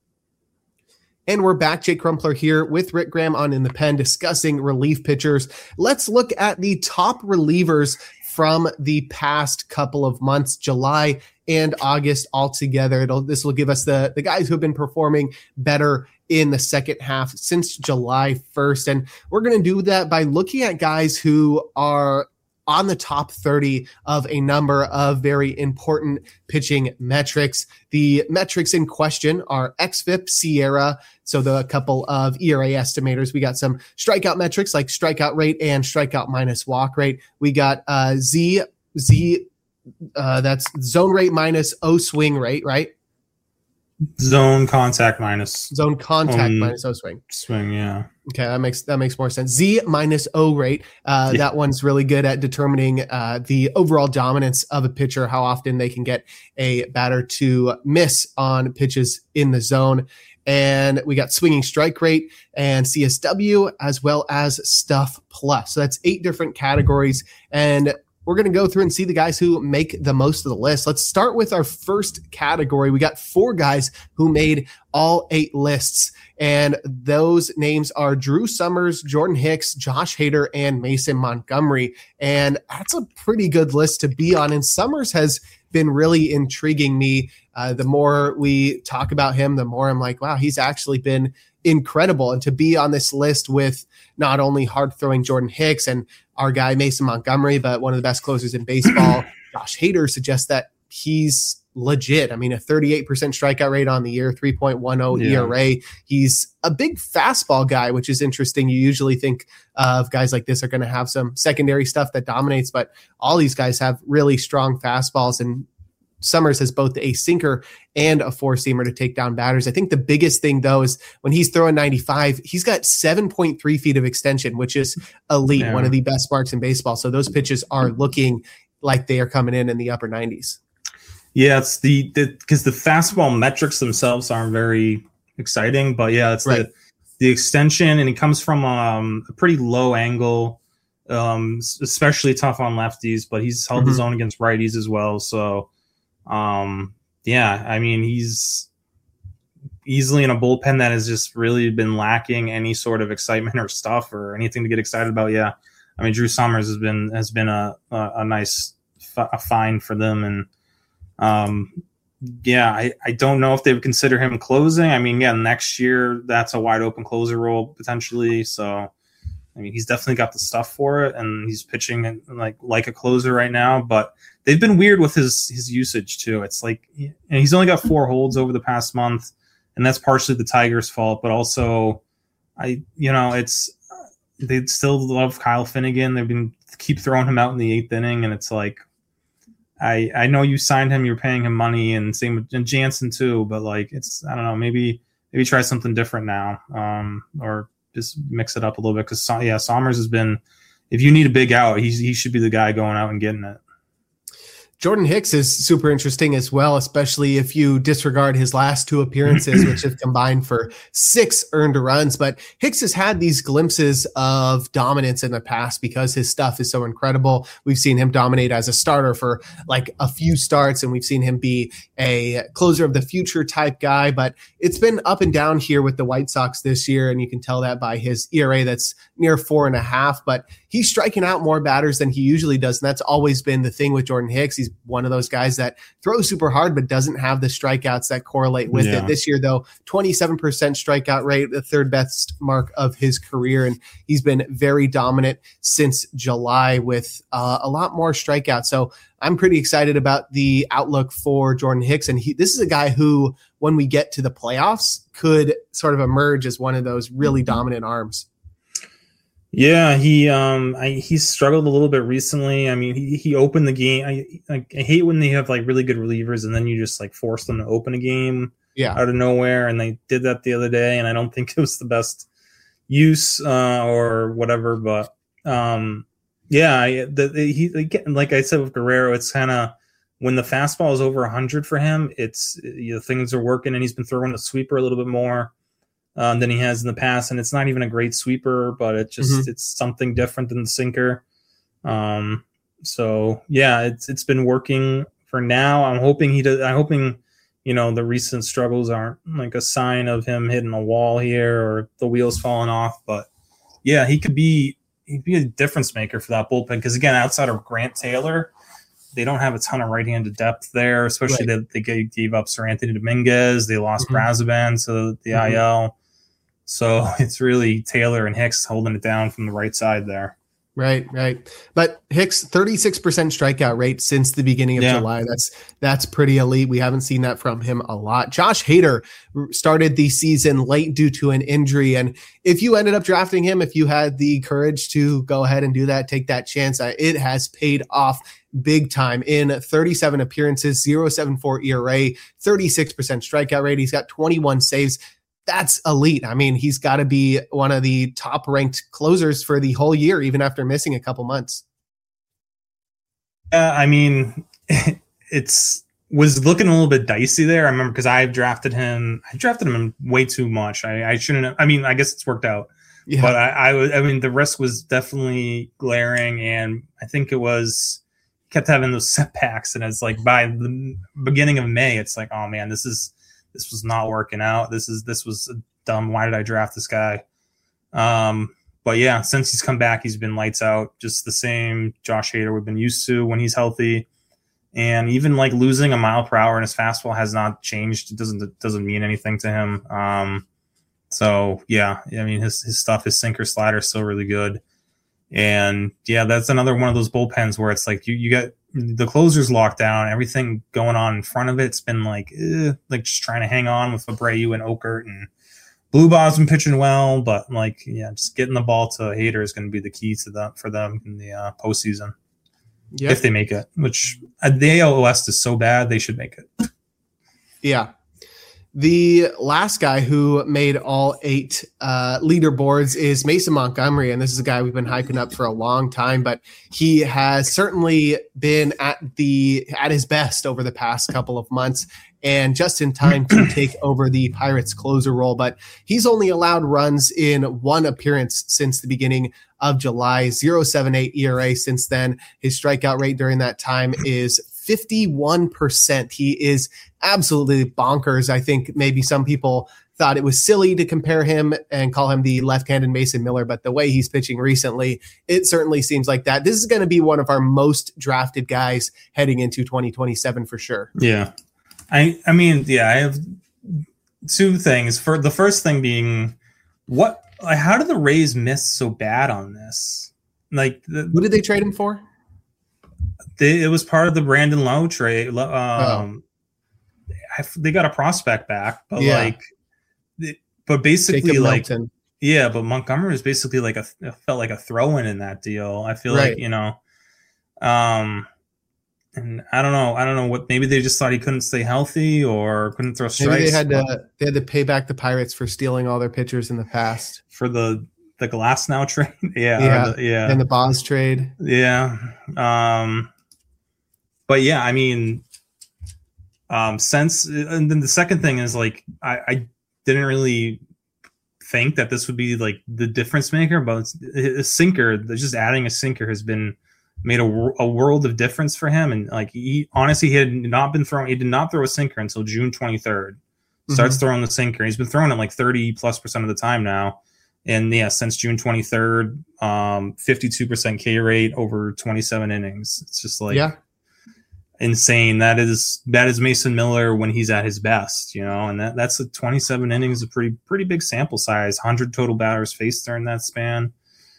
And we're back. Jake Crumpler here with Rick Graham on In the Pen discussing relief pitchers. Let's look at the top relievers from the past couple of months, July and August altogether. It'll, this will give us the, the guys who have been performing better in the second half since July first. And we're going to do that by looking at guys who are on the top thirty of a number of very important pitching metrics. The metrics in question are X F I P, Sierra, so the couple of E R A estimators. We got some strikeout metrics like strikeout rate and strikeout minus walk rate. We got uh, Z, Z, uh, that's zone rate minus O swing rate, right? Zone contact minus zone contact um, minus O swing. Swing, yeah. Okay, that makes that makes more sense. Z minus O rate. Uh, yeah. That one's really good at determining uh, the overall dominance of a pitcher, how often they can get a batter to miss on pitches in the zone. And we got swinging strike rate and C S W as well as stuff plus. So that's eight different categories. And we're going to go through and see the guys who make the most of the list. Let's start with our first category. We got four guys who made all eight lists, and those names are Drew Summers, Jordan Hicks, Josh Hader, and Mason Montgomery. And that's a pretty good list to be on. And Summers has been really intriguing me. Uh, the more we talk about him, the more I'm like, wow, he's actually been incredible. And to be on this list with not only hard throwing Jordan Hicks and our guy Mason Montgomery, but one of the best closers in baseball, Josh Hader, suggests that he's legit. I mean, a thirty-eight percent strikeout rate on the year, three point one oh yeah. E R A. He's a big fastball guy, which is interesting. You usually think of guys like this are going to have some secondary stuff that dominates, but all these guys have really strong fastballs. And Summers has both a sinker and a four-seamer to take down batters. I think the biggest thing, though, is when he's throwing ninety-five, he's got seven point three feet of extension, which is elite, yeah. one of the best marks in baseball. So those pitches are looking like they are coming in in the upper nineties. Yeah, it's the because the, the fastball metrics themselves aren't very exciting, but yeah, it's right. the the extension, and it comes from um, a pretty low angle, um, especially tough on lefties, but he's held mm-hmm. his own against righties as well. So, um, yeah, I mean, he's easily in a bullpen that has just really been lacking any sort of excitement or stuff or anything to get excited about. Yeah, I mean, Drew Summers has been has been a a, a nice f- a find for them, and um, yeah, I, I don't know if they would consider him closing. I mean, yeah, next year that's a wide open closer role potentially. So, I mean, he's definitely got the stuff for it, and he's pitching like like a closer right now. But they've been weird with his his usage too. It's like, and he's only got four holds over the past month, and that's partially the Tigers' fault, but also, I you know, it's they still love Kyle Finnegan. They've been keep throwing him out in the eighth inning, and it's like, I I know you signed him, you're paying him money, and same with and Jansen too. But like, it's I don't know, maybe maybe try something different now, um, or just mix it up a little bit because yeah, Sommers has been. If you need a big out, he's he should be the guy going out and getting it. Jordan Hicks is super interesting as well, especially if you disregard his last two appearances, which have combined for six earned runs. But Hicks has had these glimpses of dominance in the past because his stuff is so incredible. We've seen him dominate as a starter for like a few starts, and we've seen him be a closer of the future type guy. But it's been up and down here with the White Sox this year, and you can tell that by his E R A that's near four and a half. But he's striking out more batters than he usually does, and that's always been the thing with Jordan Hicks. He's one of those guys that throws super hard but doesn't have the strikeouts that correlate with yeah. it. This year, though, twenty-seven percent strikeout rate, the third best mark of his career, and he's been very dominant since July with uh, a lot more strikeouts. So I'm pretty excited about the outlook for Jordan Hicks, and he, this is a guy who, when we get to the playoffs, could sort of emerge as one of those really dominant arms. Yeah, he um I, he's struggled a little bit recently. I mean, he, he opened the game. I, I I hate when they have like really good relievers and then you just like force them to open a game yeah. out of nowhere. And they did that the other day, and I don't think it was the best use uh, or whatever. But um yeah, I, the, the, he like I said with Guerrero, it's kind of when the fastball is over one hundred for him, it's you know, things are working, and he's been throwing the sweeper a little bit more Um, than he has in the past, and it's not even a great sweeper, but it just mm-hmm. it's something different than the sinker. Um, so yeah, it's it's been working for now. I'm hoping he does. I'm hoping you know the recent struggles aren't like a sign of him hitting a wall here or the wheels falling off. But yeah, he could be he'd be a difference maker for that bullpen because again, outside of Grant Taylor, they don't have a ton of right-handed depth there, especially right. they, they gave up Sir Anthony Dominguez. They lost mm-hmm. Brazoban to the mm-hmm. I L. So it's really Taylor and Hicks holding it down from the right side there. Right, right. But Hicks, thirty-six percent strikeout rate since the beginning of yeah. July. That's that's pretty elite. We haven't seen that from him a lot. Josh Hader started the season late due to an injury. And if you ended up drafting him, if you had the courage to go ahead and do that, take that chance, it has paid off big time in thirty-seven appearances, oh point seven four E R A, thirty-six percent strikeout rate. He's got twenty-one saves. That's elite. I mean, he's got to be one of the top ranked closers for the whole year, even after missing a couple months. Yeah, I mean, it's was looking a little bit dicey there. I remember because I drafted him. I drafted him way too much. I, I shouldn't have. I mean, I guess it's worked out. Yeah. But I, I was. I mean, the risk was definitely glaring, and I think it was kept having those setbacks. And it's like by the beginning of May, it's like, oh man, this is. This was not working out. This is this was dumb. Why did I draft this guy? Um, but yeah, since he's come back, he's been lights out. Just the same Josh Hader we've been used to when he's healthy. And even like losing a mile per hour in his fastball has not changed. It doesn't it doesn't mean anything to him. Um, so yeah, I mean his his stuff, his sinker slider is still really good. And yeah, that's another one of those bullpens where it's like you you get the closer's locked down, everything going on in front of it. It's been like, eh, like just trying to hang on with Abreu and Okert, and Bluebaugh's been pitching well, but like, yeah, just getting the ball to Hader is going to be the key to that for them in the uh, postseason. yep. if they make it, which uh, the A L West is so bad, they should make it. Yeah. The last guy who made all eight uh, leaderboards is Mason Montgomery, and this is a guy we've been hyping up for a long time, but he has certainly been at the at his best over the past couple of months, and just in time to take over the Pirates closer role. But he's only allowed runs in one appearance since the beginning of July, zero point seven eight E R A since then. His strikeout rate during that time is fifty-one percent. He is absolutely bonkers. I think maybe some people thought it was silly to compare him and call him the left-handed Mason Miller, but the way he's pitching recently, it certainly seems like that. This is going to be one of our most drafted guys heading into twenty twenty-seven for sure. Yeah. I I mean, yeah, I have two things. For the first thing being, what like, how did the Rays miss so bad on this? Like, the, who did they trade him for? They, it was part of the Brandon Lowe trade. Um, oh. I, they got a prospect back, but yeah. like, it, but basically, Jacob like, Milton. yeah, but Montgomery was basically like a felt like a throw-in in that deal. I feel right. like you know, um, and I don't know, I don't know what. Maybe they just thought he couldn't stay healthy or couldn't throw strikes. Maybe they had to they had to pay back the Pirates for stealing all their pitchers in the past for the the Glasnow trade. yeah, yeah, the, yeah, and the Boz trade. Yeah, um, but yeah, I mean. Um, since and then the second thing is like I, I didn't really think that this would be like the difference maker, but a sinker, just adding a sinker has been made a, a world of difference for him. And like he honestly, he had not been throwing, he did not throw a sinker until June twenty-third. Starts mm-hmm. throwing the sinker. He's been throwing it like thirty plus percent of the time now. And yeah, since June twenty-third, um, fifty-two percent K rate over twenty-seven innings. It's just like, yeah. insane. That is that is Mason Miller when he's at his best, you know, and that that's a twenty-seven innings, a pretty pretty big sample size, one hundred total batters faced during that span,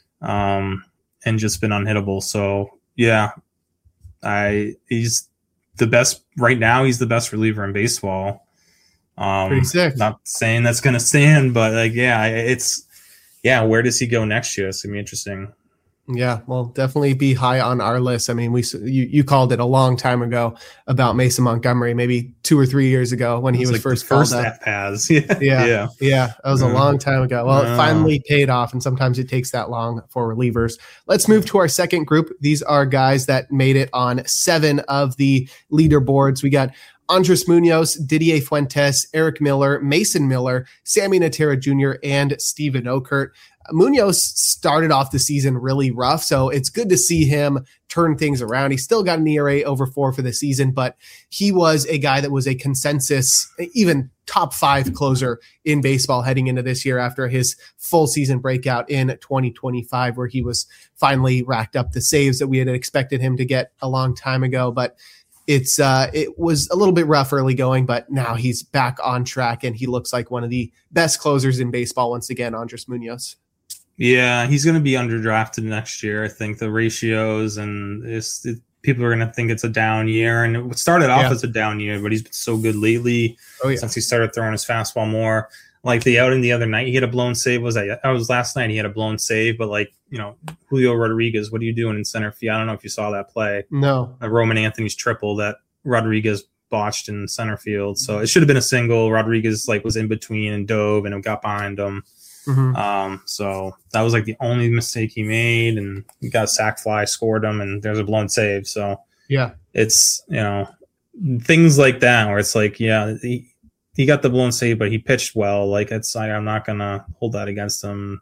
um, and just been unhittable. So yeah, I he's the best right now. He's the best reliever in baseball. Um, pretty sick. Not saying that's gonna stand, but like yeah, it's yeah. Where does he go next year? It's gonna be interesting. Yeah, well, definitely be high on our list. I mean, we you, you called it a long time ago about Mason Montgomery, maybe two or three years ago when he was, was like first called first up. Paths. yeah, yeah, yeah, yeah. That was a mm. long time ago. Well, no. It finally paid off, and sometimes it takes that long for relievers. Let's move to our second group. These are guys that made it on seven of the leaderboards. We got Andres Munoz, Didier Fuentes, Eric Miller, Mason Miller, Sammy Natera Junior, and Steven Okert. Munoz started off the season really rough, so it's good to see him turn things around. He still got an E R A over four for the season, but he was a guy that was a consensus, even top five closer in baseball heading into this year after his full season breakout in twenty twenty-five, where he was finally racked up the saves that we had expected him to get a long time ago. But it's uh, it was a little bit rough early going, but now he's back on track, and he looks like one of the best closers in baseball once again, Andres Munoz. Yeah, he's going to be underdrafted next year. I think the ratios and it's, it, people are going to think it's a down year. And it started off yeah. as a down year, but he's been so good lately oh, yeah. since he started throwing his fastball more. Like the outing the other night, he had a blown save. Was that? I was last night. He had a blown save, but like you know, Julio Rodriguez, what are you doing in center field? I don't know if you saw that play. No, uh, Roman Anthony's triple that Rodriguez botched in center field. So it should have been a single. Rodriguez like was in between and dove and it got behind him. Mm-hmm. Um, so that was like the only mistake he made, and he got a sack fly, scored him, and there's a blown save. So yeah, it's you know things like that where it's like yeah he he got the blown save, but he pitched well. Like it's like I'm not gonna hold that against him.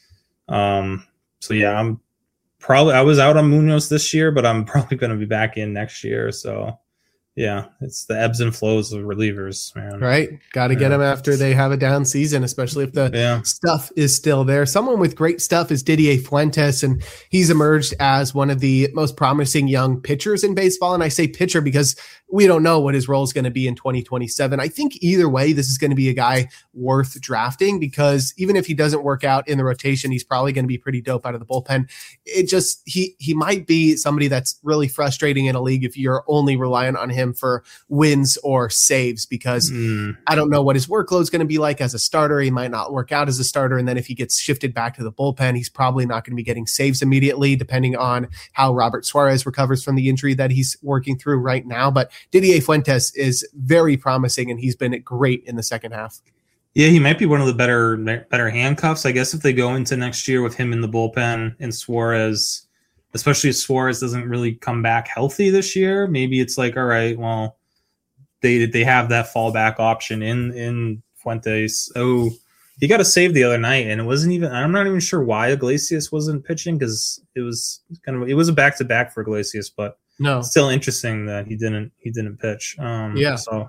Um, so yeah, I'm probably I was out on Munoz this year, but I'm probably gonna be back in next year. So. Yeah, it's the ebbs and flows of relievers, man. Right. Got to yeah. get them after they have a down season, especially if the yeah. stuff is still there. Someone with great stuff is Didier Fuentes, and he's emerged as one of the most promising young pitchers in baseball. And I say pitcher because we don't know what his role is going to be in twenty twenty-seven. I think either way, this is going to be a guy worth drafting, because even if he doesn't work out in the rotation, he's probably going to be pretty dope out of the bullpen. It just, he, he might be somebody that's really frustrating in a league if you're only relying on him for wins or saves, because mm. I don't know what his workload is going to be like as a starter. He might not work out as a starter. And then if he gets shifted back to the bullpen, he's probably not going to be getting saves immediately, depending on how Robert Suarez recovers from the injury that he's working through right now. But Didier Fuentes is very promising, and he's been great in the second half. Yeah, he might be one of the better better handcuffs, I guess, if they go into next year with him in the bullpen and Suarez, especially if Suarez doesn't really come back healthy this year. Maybe it's like, all right, well, they they have that fallback option in in Fuentes. Oh, he got a save the other night, and it wasn't even. I'm not even sure why Iglesias wasn't pitching, because it was kind of it was a back to back for Iglesias, but no, still interesting that he didn't he didn't pitch. Um, yeah. So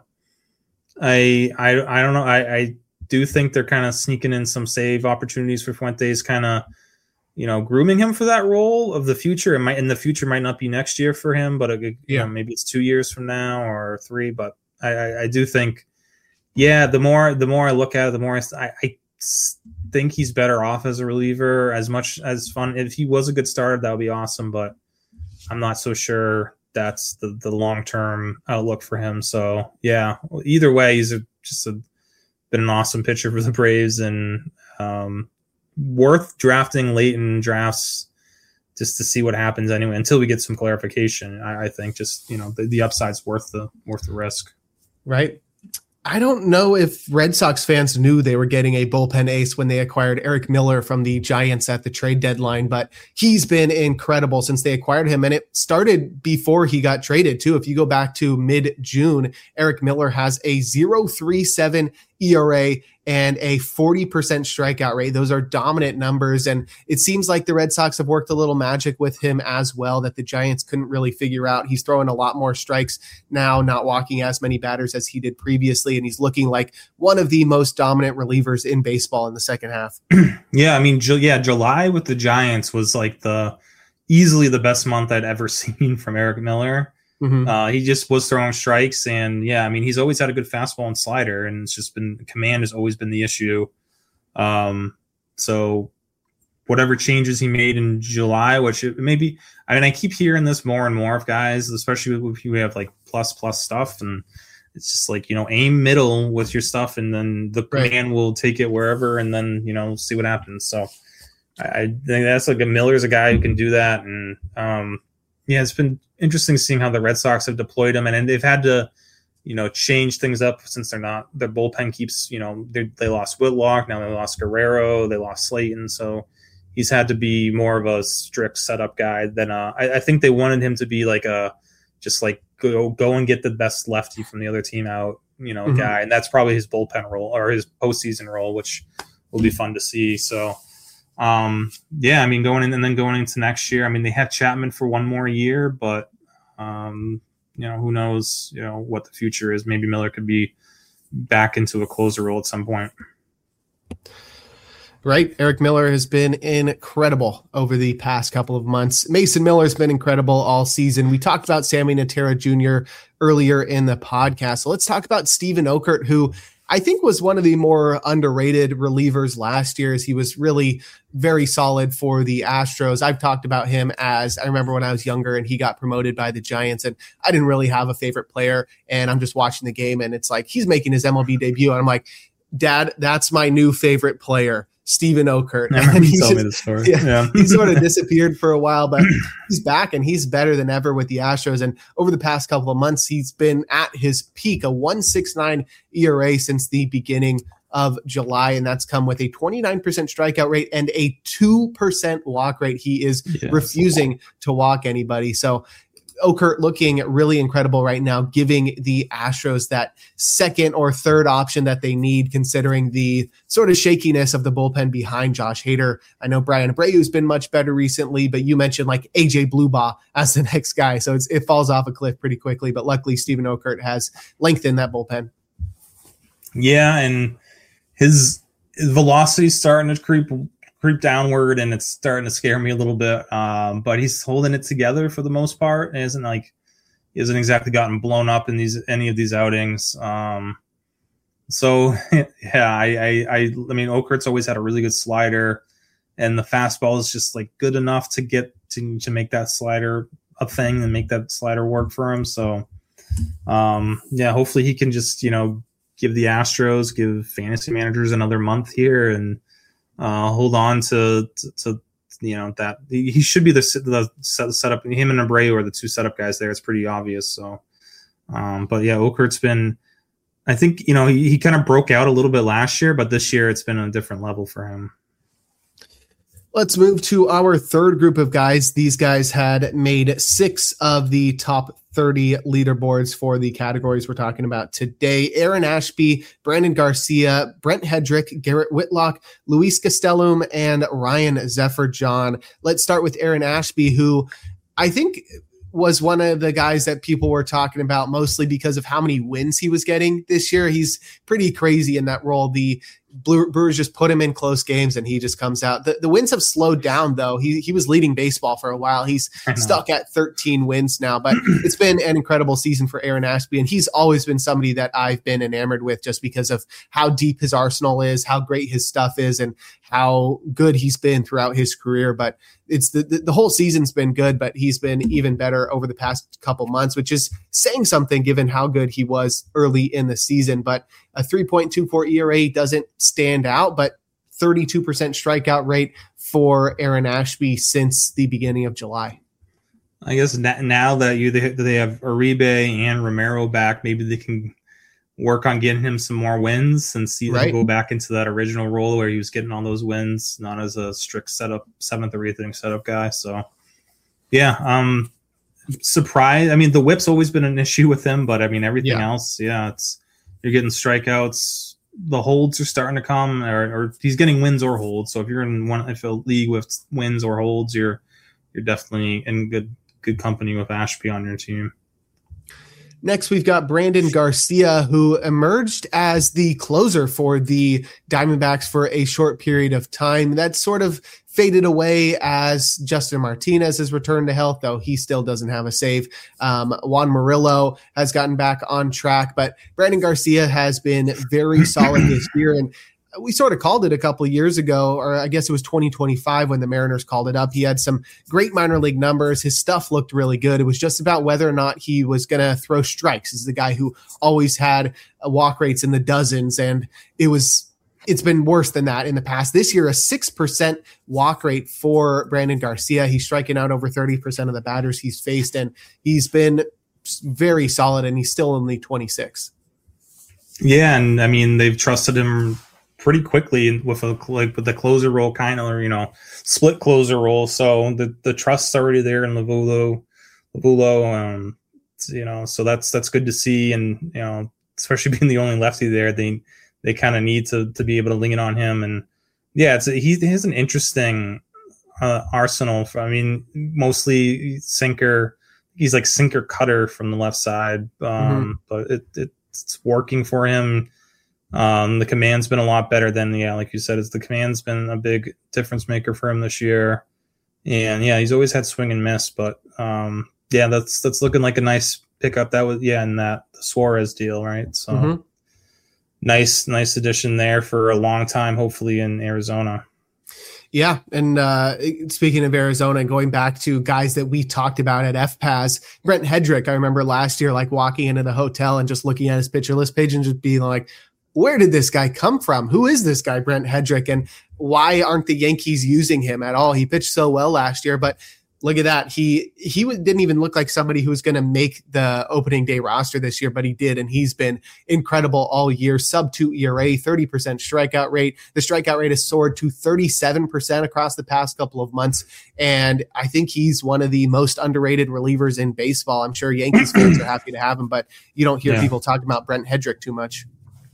I I I don't know. I, I do think they're kind of sneaking in some save opportunities for Fuentes, kind of, you know, grooming him for that role of the future. It might in the future might not be next year for him, but it, yeah, know, maybe it's two years from now or three. But I, I, I do think, yeah, the more the more I look at it, the more I, I think he's better off as a reliever. As much as fun, if he was a good starter, that would be awesome. But I'm not so sure that's the, the long term outlook for him. So yeah, either way, he's a, just a, been an awesome pitcher for the Braves, and um, worth drafting late in drafts just to see what happens anyway, until we get some clarification. I, I think just, you know, the, the upside's worth the worth the risk. Right. I don't know if Red Sox fans knew they were getting a bullpen ace when they acquired Eric Miller from the Giants at the trade deadline, but he's been incredible since they acquired him. And it started before he got traded too. If you go back to mid-June, Eric Miller has a point three seven E R A and a forty percent strikeout rate. Those are dominant numbers. And it seems like the Red Sox have worked a little magic with him as well that the Giants couldn't really figure out. He's throwing a lot more strikes now, not walking as many batters as he did previously. And he's looking like one of the most dominant relievers in baseball in the second half. Yeah. I mean, yeah, July with the Giants was like the easily the best month I'd ever seen from Eric Miller. Mm-hmm. Uh, he just was throwing strikes, and yeah, I mean, he's always had a good fastball and slider, and it's just been command has always been the issue. Um, so whatever changes he made in July, which it, maybe, I mean, I keep hearing this more and more of guys, especially if you have like plus plus stuff, and it's just like, you know, aim middle with your stuff, and then the right. command will take it wherever, and then, you know, see what happens. So I, I think that's like a Miller's a guy who can do that, and um, yeah, it's been interesting seeing how the Red Sox have deployed him, and, and they've had to, you know, change things up since they're not, their bullpen keeps, you know, they lost Whitlock, now they lost Guerrero, they lost Slayton, so he's had to be more of a strict setup guy than uh, I, I think they wanted him to be like a, just like go go and get the best lefty from the other team out, you know, mm-hmm. guy, and that's probably his bullpen role or his postseason role, which will be fun to see. So. Um, yeah, I mean, going in and then going into next year, I mean, they have Chapman for one more year, but, um, you know, who knows, you know, what the future is. Maybe Miller could be back into a closer role at some point. Right. Eric Miller has been incredible over the past couple of months. Mason Miller has been incredible all season. We talked about Sammy Natera Junior earlier in the podcast. So let's talk about Steven Okert, who I think was one of the more underrated relievers last year, as he was really very solid for the Astros. I've talked about him as, I remember when I was younger and he got promoted by the Giants, and I didn't really have a favorite player, and I'm just watching the game and it's like, he's making his M L B debut. And I'm like, Dad, that's my new favorite player, Steven Okert. And he told me the story. Yeah, yeah. He sort of disappeared for a while, but he's back and he's better than ever with the Astros. And over the past couple of months, he's been at his peak, a one point six nine E R A since the beginning of July, and that's come with a twenty-nine percent strikeout rate and a two percent walk rate. He is yes. refusing to walk anybody. So Okert looking really incredible right now, giving the Astros that second or third option that they need, considering the sort of shakiness of the bullpen behind Josh Hader. I know Brian Abreu's been much better recently, but you mentioned like A J Blubaugh as the next guy. So it's, it falls off a cliff pretty quickly, but luckily Steven Okert has lengthened that bullpen. Yeah, and his, his velocity is starting to creep creep downward, and it's starting to scare me a little bit. Um, but he's holding it together for the most part. It isn't like he hasn't exactly gotten blown up in these any of these outings. Um, so yeah, I, I I I mean Okert's always had a really good slider, and the fastball is just like good enough to get to to make that slider a thing and make that slider work for him. So um, yeah, hopefully he can just you know give the Astros, give fantasy managers another month here and uh, hold on to, to to you know that he should be the the setup. Him and Abreu are the two setup guys there. It's pretty obvious. So, um, but yeah, Okert's been. I think you know he, he kind of broke out a little bit last year, but this year it's been a different level for him. Let's move to our third group of guys. These guys had made six of the top thirty leaderboards for the categories we're talking about today. Aaron Ashby, Brandon Garcia, Brent Hedrick, Garrett Whitlock, Luis Castellum, and Ryan Zephyr-John. Let's start with Aaron Ashby, who I think was one of the guys that people were talking about mostly because of how many wins he was getting this year. He's pretty crazy in that role. The Brewers just put him in close games and he just comes out. The, the wins have slowed down though. He he was leading baseball for a while. He's stuck at thirteen wins now, but it's been an incredible season for Aaron Ashby. And he's always been somebody that I've been enamored with just because of how deep his arsenal is, how great his stuff is, and how good he's been throughout his career. But it's the, the, the whole season's been good, but he's been even better over the past couple months, which is saying something given how good he was early in the season. But a three point two four E R A doesn't stand out, but thirty-two percent strikeout rate for Aaron Ashby since the beginning of July. I guess now that you they, they have Uribe and Romero back, maybe they can work on getting him some more wins and see right. him go back into that original role where he was getting all those wins, not as a strict setup, seventh or eighth inning setup guy. So, yeah, um, surprise. I mean, the whip's always been an issue with him, but I mean, everything yeah. else, yeah, it's you're getting strikeouts. The holds are starting to come, or, or he's getting wins or holds. So if you're in one, if a league with wins or holds, you're you're definitely in good good company with Ashby on your team. Next, we've got Brandon Garcia, who emerged as the closer for the Diamondbacks for a short period of time. That sort of faded away as Justin Martinez has returned to health, though he still doesn't have a save. Um, Juan Murillo has gotten back on track, but Brandon Garcia has been very solid this year. And we sort of called it a couple of years ago, or I guess it was twenty twenty-five when the Mariners called it up. He had some great minor league numbers. His stuff looked really good. It was just about whether or not he was going to throw strikes. He's the guy who always had walk rates in the dozens, and it was it's been worse than that in the past. This year, a six percent walk rate for Brandon Garcia. He's striking out over thirty percent of the batters he's faced, and he's been very solid, and he's still only twenty-six. Yeah, and I mean, they've trusted him pretty quickly with a like with the closer role, kind of, or you know, split closer role. So the the trust's already there in Lovulo, Lovulo. Um, you know, so that's that's good to see, and you know, especially being the only lefty there, they they kind of need to to be able to lean on him. And yeah, it's he, he has an interesting uh, arsenal. For, I mean, mostly sinker. He's like sinker cutter from the left side, um, mm-hmm. but it, it it's working for him. Um, the command's been a lot better than, yeah, like you said, it's the command's been a big difference maker for him this year. And yeah, he's always had swing and miss, but um, yeah, that's, that's looking like a nice pickup. That was, yeah. And that the Suarez deal, right? So mm-hmm. nice, nice addition there for a long time, hopefully in Arizona. Yeah. And uh, speaking of Arizona and going back to guys that we talked about at F P A S, Brent Hedrick, I remember last year, like walking into the hotel and just looking at his pitcher list page and just being like, where did this guy come from? Who is this guy, Brent Hedrick? And why aren't the Yankees using him at all? He pitched so well last year, but look at that. He he didn't even look like somebody who was going to make the opening day roster this year, but he did, and he's been incredible all year. Sub two E R A, thirty percent strikeout rate. The strikeout rate has soared to thirty-seven percent across the past couple of months, and I think he's one of the most underrated relievers in baseball. I'm sure Yankees fans are happy to have him, but you don't hear yeah. people talking about Brent Hedrick too much.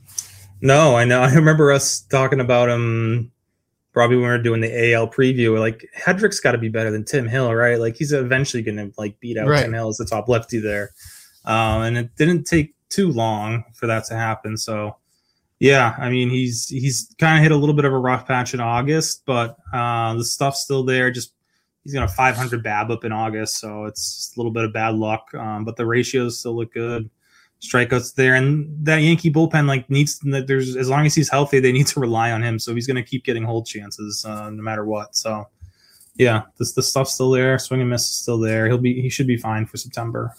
No, I know. I remember us talking about him probably when we were doing the A L preview. Like, Hedrick's got to be better than Tim Hill, right? Like, he's eventually going to like beat out right. Tim Hill as the top lefty there. Um, and it didn't take too long for that to happen. So, yeah, I mean, he's he's kind of hit a little bit of a rough patch in August, but uh, the stuff's still there. Just he's going to five hundred BABIP in August, so it's just a little bit of bad luck. Um, but the ratios still look good. Strikeouts there, and that Yankee bullpen like needs. There's as long as he's healthy, they need to rely on him. So he's going to keep getting hold chances uh, no matter what. So yeah, this the stuff's still there. Swing and miss is still there. He'll be he should be fine for September.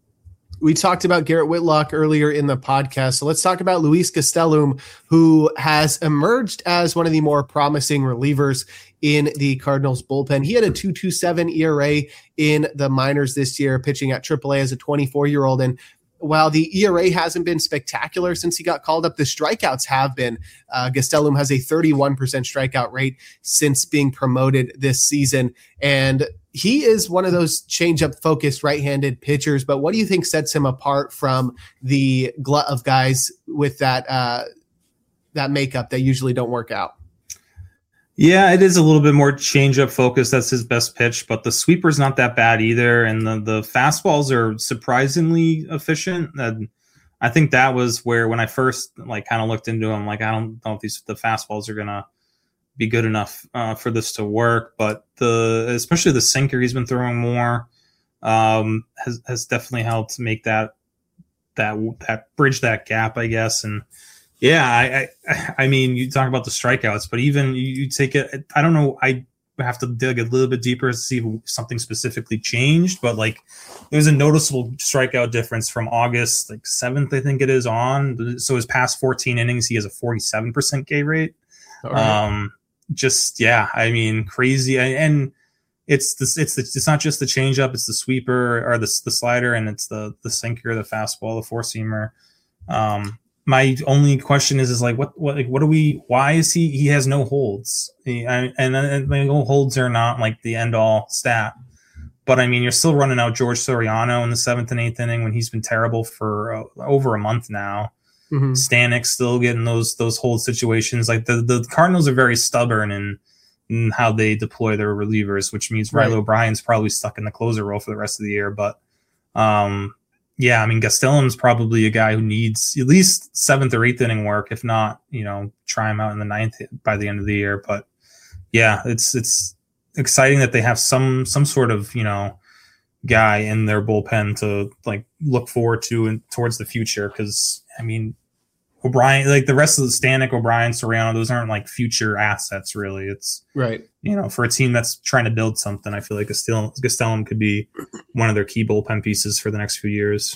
We talked about Garrett Whitlock earlier in the podcast, so let's talk about Luis Castellum, who has emerged as one of the more promising relievers in the Cardinals bullpen. He had a two point two seven E R A in the minors this year, pitching at triple A as a twenty-four-year-old. And while the E R A hasn't been spectacular since he got called up, the strikeouts have been. Uh, Castellum has a thirty-one percent strikeout rate since being promoted this season. And he is one of those change-up focused right-handed pitchers, but what do you think sets him apart from the glut of guys with that uh, that makeup that usually don't work out? Yeah, it is a little bit more change-up focused. That's his best pitch, but the sweeper's not that bad either, and the, the fastballs are surprisingly efficient. And I think that was where when I first like kind of looked into him, like I don't know if these the fastballs are gonna be good enough uh, for this to work, but the especially the sinker he's been throwing more um, has has definitely helped make that that that bridge that gap, I guess. And yeah, I I, I mean, you talk about the strikeouts, but even you, you take it. I don't know. I have to dig a little bit deeper to see if something specifically changed, but like there's a noticeable strikeout difference from August like seventh, I think it is on. So his past fourteen innings, he has a forty-seven percent K rate. Right. Um, just yeah, I mean, crazy, and it's the it's the it's not just the changeup, it's the sweeper or the the slider, and it's the the sinker, the fastball, the four seamer. Um, my only question is is like what what like what do we? Why is he he has no holds? He, I, and and no holds are not like the end all stat, but I mean, you're still running out George Soriano in the seventh and eighth inning when he's been terrible for uh, over a month now. Mm-hmm. Stanek still getting those those hold situations. Like the, the Cardinals are very stubborn in, in how they deploy their relievers, which means Riley right. O'Brien's probably stuck in the closer role for the rest of the year. But um, yeah, I mean, Castellum's probably a guy who needs at least seventh or eighth inning work, if not, you know, try him out in the ninth by the end of the year. But yeah, it's it's exciting that they have some some sort of, you know, guy in their bullpen to like look forward to and towards the future. Because I mean, O'Brien, like the rest of the Stanek, O'Brien, Soriano, those aren't like future assets, really. It's right. You know, for a team that's trying to build something, I feel like Castellum, Castellum could be one of their key bullpen pieces for the next few years.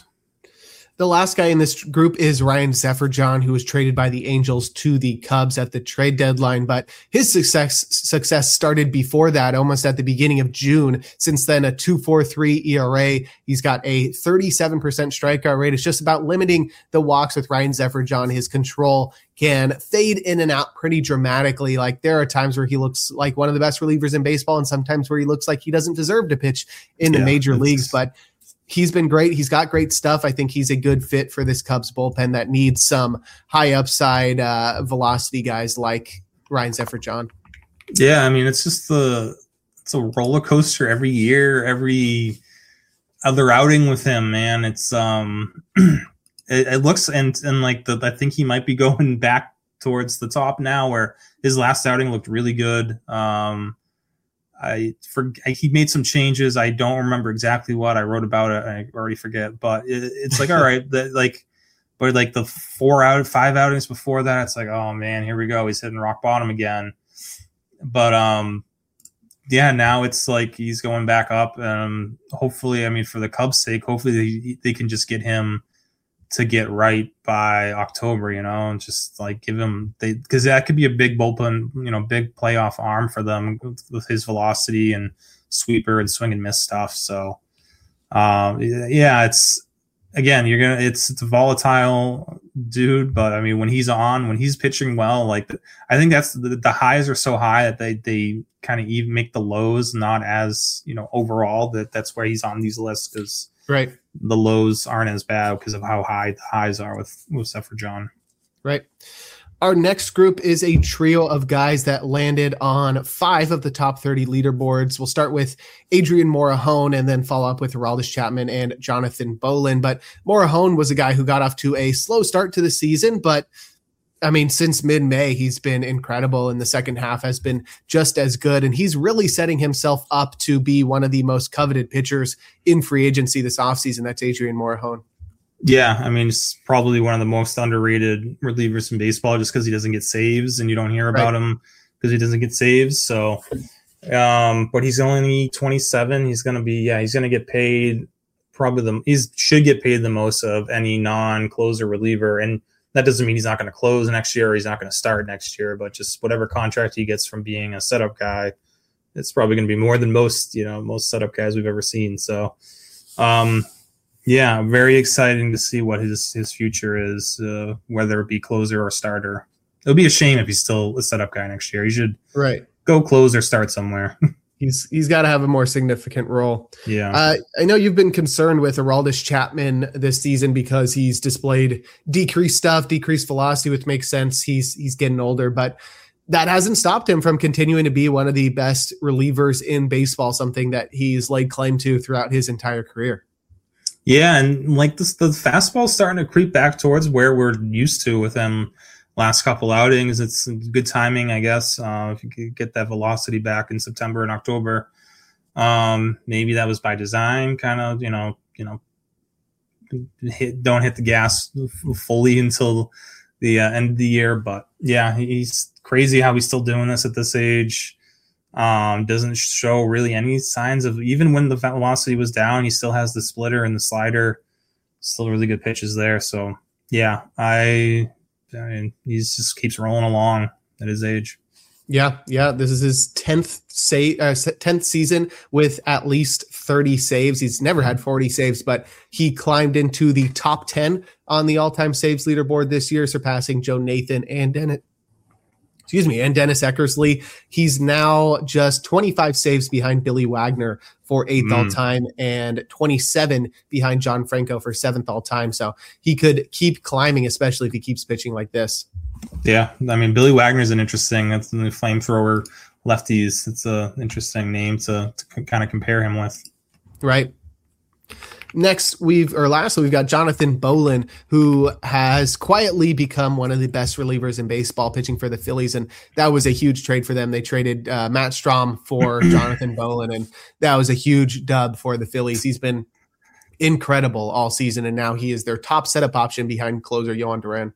The last guy in this group is Ryan Zefferjon, who was traded by the Angels to the Cubs at the trade deadline. But his success success started before that, almost at the beginning of June. Since then, a two point four three E R A. He's got a thirty-seven percent strikeout rate. It's just about limiting the walks with Ryan Zefferjon. His control can fade in and out pretty dramatically. Like there are times where he looks like one of the best relievers in baseball, and sometimes where he looks like he doesn't deserve to pitch in the yeah, major leagues. But he's been great. He's got great stuff. I think he's a good fit for this Cubs bullpen that needs some high upside uh, velocity guys like Ryan Zefferjon. Yeah, I mean, it's just the it's a roller coaster every year, every other outing with him, man. It's um, it, it looks and and like the I think he might be going back towards the top now, where his last outing looked really good. Um, I for he made some changes. I don't remember exactly what I wrote about it. I already forget, but it, it's like, all right, that like, but like the four out five outings before that, it's like, oh man, here we go. He's hitting rock bottom again. But um, yeah, now it's like he's going back up. Um, hopefully, I mean, for the Cubs' sake, hopefully they, they can just get him to get right by October, you know, and just like give him they because that could be a big bullpen, you know, big playoff arm for them with his velocity and sweeper and swing and miss stuff. So, um, yeah, it's again, you're gonna it's it's a volatile dude, but I mean, when he's on, when he's pitching well, like I think that's the, the highs are so high that they they kind of even make the lows not as, you know, overall that that's where he's on these lists because. Right. The lows aren't as bad because of how high the highs are with, with Zefferjon. Right. Our next group is a trio of guys that landed on five of the top thirty leaderboards. We'll start with Adrian Morejon and then follow up with Aroldis Chapman and Jonathan Bowlan. But Morejon was a guy who got off to a slow start to the season, but I mean, since mid-May, he's been incredible, and the second half has been just as good. And he's really setting himself up to be one of the most coveted pitchers in free agency this offseason. That's Adrian Morejon. Yeah, I mean, it's probably one of the most underrated relievers in baseball just because he doesn't get saves, and you don't hear about right. him because he doesn't get saves. So, um, but he's only twenty-seven. He's going to be, yeah, he's going to get paid probably the, he should get paid the most of any non-closer reliever. And that doesn't mean he's not going to close next year or he's not going to start next year, but just whatever contract he gets from being a setup guy, it's probably going to be more than most, you know, most setup guys we've ever seen. So, um, yeah, very exciting to see what his, his future is, uh, whether it be closer or starter. It'll be a shame if he's still a setup guy next year. He should right. go close or start somewhere. He's he's got to have a more significant role. Yeah. Uh, I know you've been concerned with Aroldis Chapman this season because he's displayed decreased stuff, decreased velocity, which makes sense. He's he's getting older, but that hasn't stopped him from continuing to be one of the best relievers in baseball, something that he's laid claim to throughout his entire career. Yeah, and like this, the fastball's starting to creep back towards where we're used to with him. Last couple outings, it's good timing, I guess. Uh, if you could get that velocity back in September and October, um, maybe that was by design. Kind of, you know, you know, hit, don't hit the gas fully until the uh, end of the year. But yeah, he's crazy how he's still doing this at this age. Um, doesn't show really any signs of, even when the velocity was down, he still has the splitter and the slider. Still really good pitches there. So yeah, I. I mean, he just keeps rolling along at his age. Yeah, yeah. This is his tenth say uh, tenth season with at least thirty saves. He's never had forty saves, but he climbed into the top ten on the all-time saves leaderboard this year, surpassing Joe Nathan and Dennis. Excuse me, and Dennis Eckersley. He's now just twenty-five saves behind Billy Wagner for eighth mm. all time and twenty-seven behind John Franco for seventh all time. So he could keep climbing, especially if he keeps pitching like this. Yeah, I mean, Billy Wagner's an interesting, that's the flamethrower lefties. It's an interesting name to, to kind of compare him with. Right. Next, we've or lastly, we've got Jonathan Bowlan, who has quietly become one of the best relievers in baseball, pitching for the Phillies, and that was a huge trade for them. They traded uh, Matt Strahm for Jonathan Bowlan, and that was a huge dub for the Phillies. He's been incredible all season, and now he is their top setup option behind closer Yohan Duran.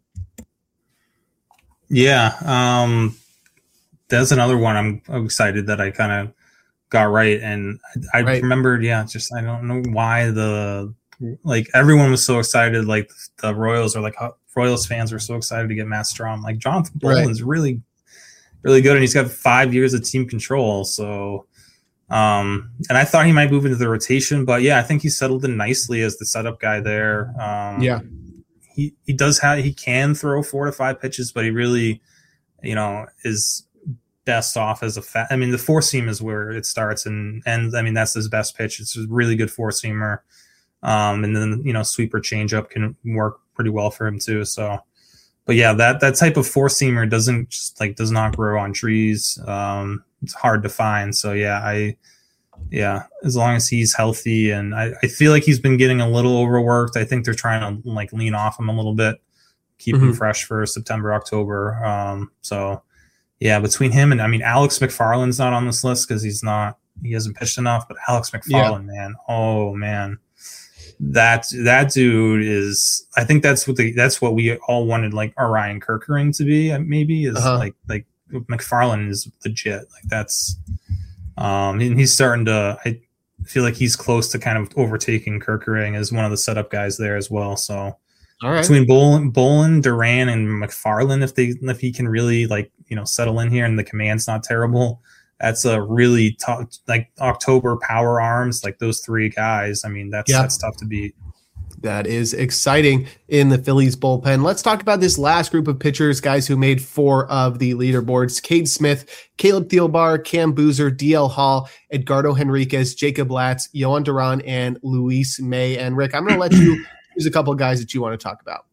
Yeah, um, that's another one I'm, I'm excited that I kind of got right, and I, I right. remembered, yeah, just I don't know why the like everyone was so excited, like the Royals or like Royals fans were so excited to get Matt Strahm. Like Jonathan Bowlan's right. really, really good, and he's got five years of team control. So, um, and I thought he might move into the rotation, but yeah, I think he settled in nicely as the setup guy there. Um, yeah, he he does have he can throw four to five pitches, but he really, you know, is best off as a fat. I mean, the four seam is where it starts, and and I mean that's his best pitch. It's a really good four seamer, um, and then you know sweeper changeup can work pretty well for him too. So, but yeah, that that type of four seamer doesn't just like does not grow on trees. Um, it's hard to find. So yeah, I yeah, as long as he's healthy, and I, I feel like he's been getting a little overworked. I think they're trying to like lean off him a little bit, keep mm-hmm. him fresh for September, October. Um, so. Yeah, between him and I mean Alex McFarland's not on this list because he's not he hasn't pitched enough. But Alex McFarland, yeah. man, oh man, that that dude is. I think that's what the that's what we all wanted like Orion Kerkering to be. Maybe is uh-huh. like like McFarland is legit. Like that's um and he's starting to. I feel like he's close to kind of overtaking Kerkering as one of the setup guys there as well. So. All right. Between Bolin, Bolin, Duran, and McFarland, if they if he can really like you know settle in here and the command's not terrible, that's a really tough like October power arms like those three guys. I mean that's yeah. that's tough to beat. That is exciting in the Phillies bullpen. Let's talk about this last group of pitchers, guys who made four of the leaderboards: Cade Smith, Caleb Thielbar, Cam Boozer, D L Hall, Edgardo Henriquez, Jacob Latz, Yohan Duran, and Luis May. And Rick, I'm going to let you. There's a couple of guys that you want to talk about.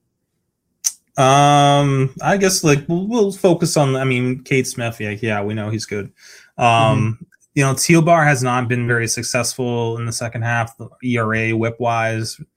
Um, I guess like we'll, we'll focus on. I mean, Cade Smith. Yeah, yeah, we know he's good. Um, mm-hmm. You know, Thielbar has not been very successful in the second half, E R A, whip wise.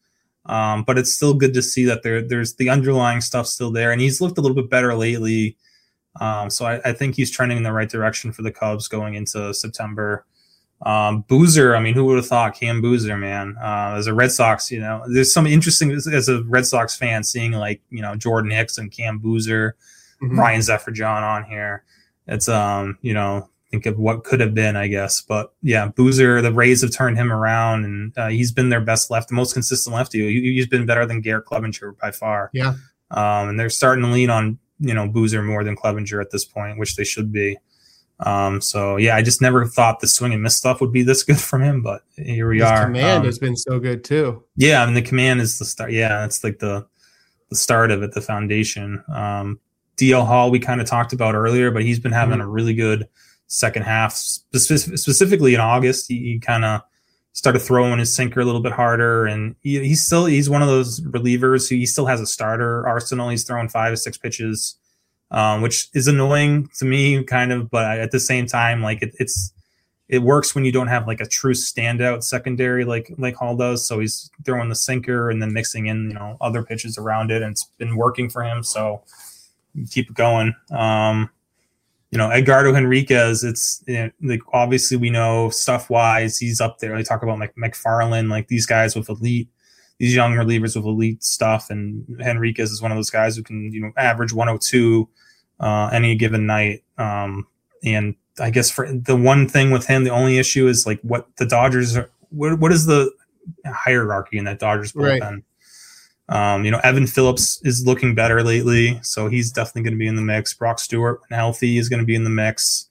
Um, but it's still good to see that there there's the underlying stuff still there, and he's looked a little bit better lately. Um, so I, I think he's trending in the right direction for the Cubs going into September. Um, Boozer, I mean, who would have thought Cam Boozer, man, uh, as a Red Sox, you know, there's some interesting as a Red Sox fan seeing like, you know, Jordan Hicks and Cam Boozer, mm-hmm. Ryan Zephyr-John on here. It's, um, you know, think of what could have been, I guess. But yeah, Boozer, the Rays have turned him around, and uh, he's been their best left, the most consistent lefty. He, he's been better than Garrett Clevenger by far. Yeah. Um, and they're starting to lean on, you know, Boozer more than Clevenger at this point, which they should be. Um, so yeah, I just never thought the swing and miss stuff would be this good from him, but here we His are. Command um, has been so good too. Yeah, I mean the command is the start. Yeah, it's like the the start of it, the foundation. Um, D L Hall we kind of talked about earlier, but he's been having mm-hmm. a really good second half, specific, specifically in August. He, he kind of started throwing his sinker a little bit harder, and he, he's still he's one of those relievers who he still has a starter arsenal. He's throwing five or six pitches. Um, which is annoying to me, kind of, but at the same time, like it, it's it works when you don't have like a true standout secondary like like Hall does. So he's throwing the sinker and then mixing in, you know, other pitches around it, and it's been working for him. So keep it going. Um, you know, Edgardo Henriquez, it's you know, like obviously we know stuff wise he's up there. I talk about like McFarland, like these guys with elite. These young relievers with elite stuff, and Henriquez is one of those guys who can, you know, average one oh two uh, any given night. Um, and I guess for the one thing with him, the only issue is like what the Dodgers are. What, what is the hierarchy in that Dodgers bullpen? Right. Um, you know, Evan Phillips is looking better lately, so he's definitely going to be in the mix. Brock Stewart, when healthy, is going to be in the mix.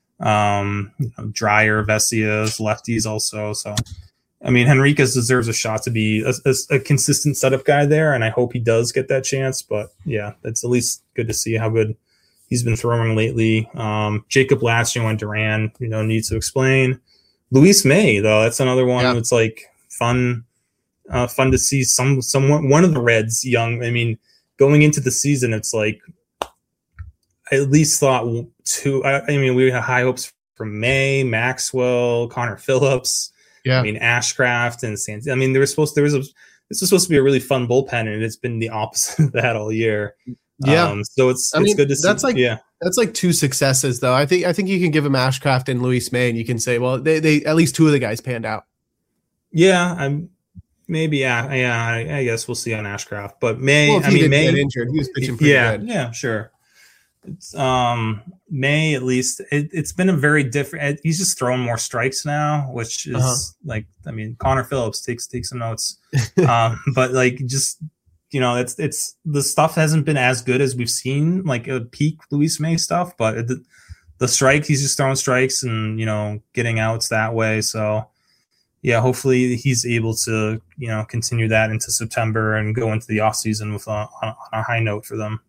Um, you know, Dreyer, Vessias, lefties also. So. I mean, Henriquez deserves a shot to be a, a, a consistent setup guy there, and I hope he does get that chance. But yeah, it's at least good to see how good he's been throwing lately. Um, Jacob Lacio and Duran, you know, needs to explain. Luis May, though, that's another one yeah. that's like fun, uh, fun to see some someone one of the Reds young. I mean, going into the season, it's like I at least thought two. I, I mean, we had high hopes from May, Maxwell, Connor Phillips. Yeah, I mean Ashcraft and Sands. I mean, there was supposed there was a this was supposed to be a really fun bullpen, and it's been the opposite of that all year. Yeah, um, so it's I it's mean, good to see. That's like yeah, that's like two successes though. I think I think you can give him Ashcraft and Luis May, and you can say, well, they they at least two of the guys panned out. Yeah, I'm maybe yeah yeah. I, I guess we'll see on Ashcraft, but May. Well, if I he mean, didn't May get injured, he was pitching pretty yeah, good. Yeah, sure. It's um May at least it, it's been a very different. He's just throwing more strikes now, which is uh-huh. like I mean Connor Phillips takes takes some notes, um, but like just you know it's it's the stuff hasn't been as good as we've seen like a peak Luis May stuff, but the, the strike he's just throwing strikes and you know getting outs that way. So yeah, hopefully he's able to you know continue that into September and go into the off season with a, on a high note for them.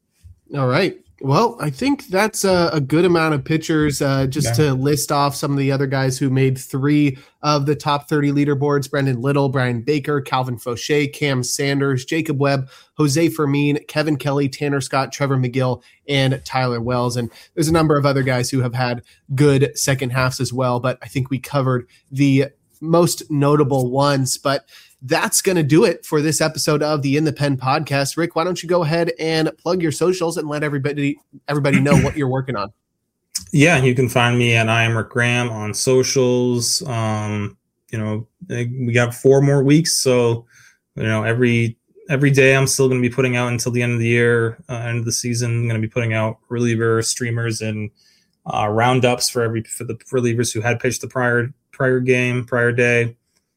All right. Well, I think that's a, a good amount of pitchers. Uh, just yeah. to list off some of the other guys who made three of the top thirty leaderboards: Brendan Little, Brian Baker, Calvin Fauché, Cam Sanders, Jacob Webb, Jose Fermin, Kevin Kelly, Tanner Scott, Trevor McGill, and Tyler Wells. And there's a number of other guys who have had good second halves as well, but I think we covered the most notable ones. But that's going to do it for this episode of the In the Pen podcast. Rick, why don't you go ahead and plug your socials and let everybody everybody know what you're working on? Yeah, you can find me at I am Rick Graham on socials. Um, you know, we got four more weeks, so you know every every day I'm still going to be putting out until the end of the year, uh, end of the season. I'm going to be putting out reliever streamers and uh, roundups for every for the relievers who had pitched the prior prior game, prior day.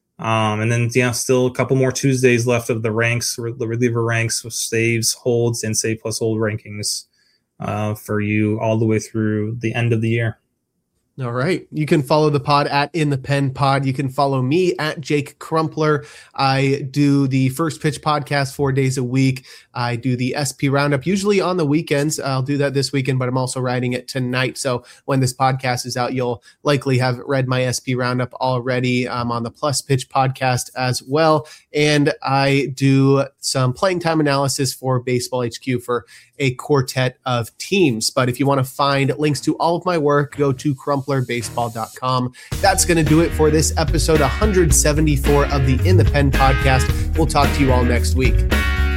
Um, and then, yeah, still a couple more Tuesdays left of the ranks, the reliever ranks with saves, holds, and save plus hold rankings uh, for you all the way through the end of the year. All right. You can follow the pod at In the Pen Pod. You can follow me at Jake Crumpler. I do the First Pitch podcast four days a week. I do the S P Roundup, usually on the weekends. I'll do that this weekend, but I'm also writing it tonight. So when this podcast is out, you'll likely have read my S P Roundup already. I'm on the Plus Pitch podcast as well. And I do some playing time analysis for Baseball H Q for a quartet of teams. But if you want to find links to all of my work, go to Crumpler simpler baseball dot com. That's going to do it for this episode one hundred seventy-four of the In the Pen podcast. We'll talk to you all next week.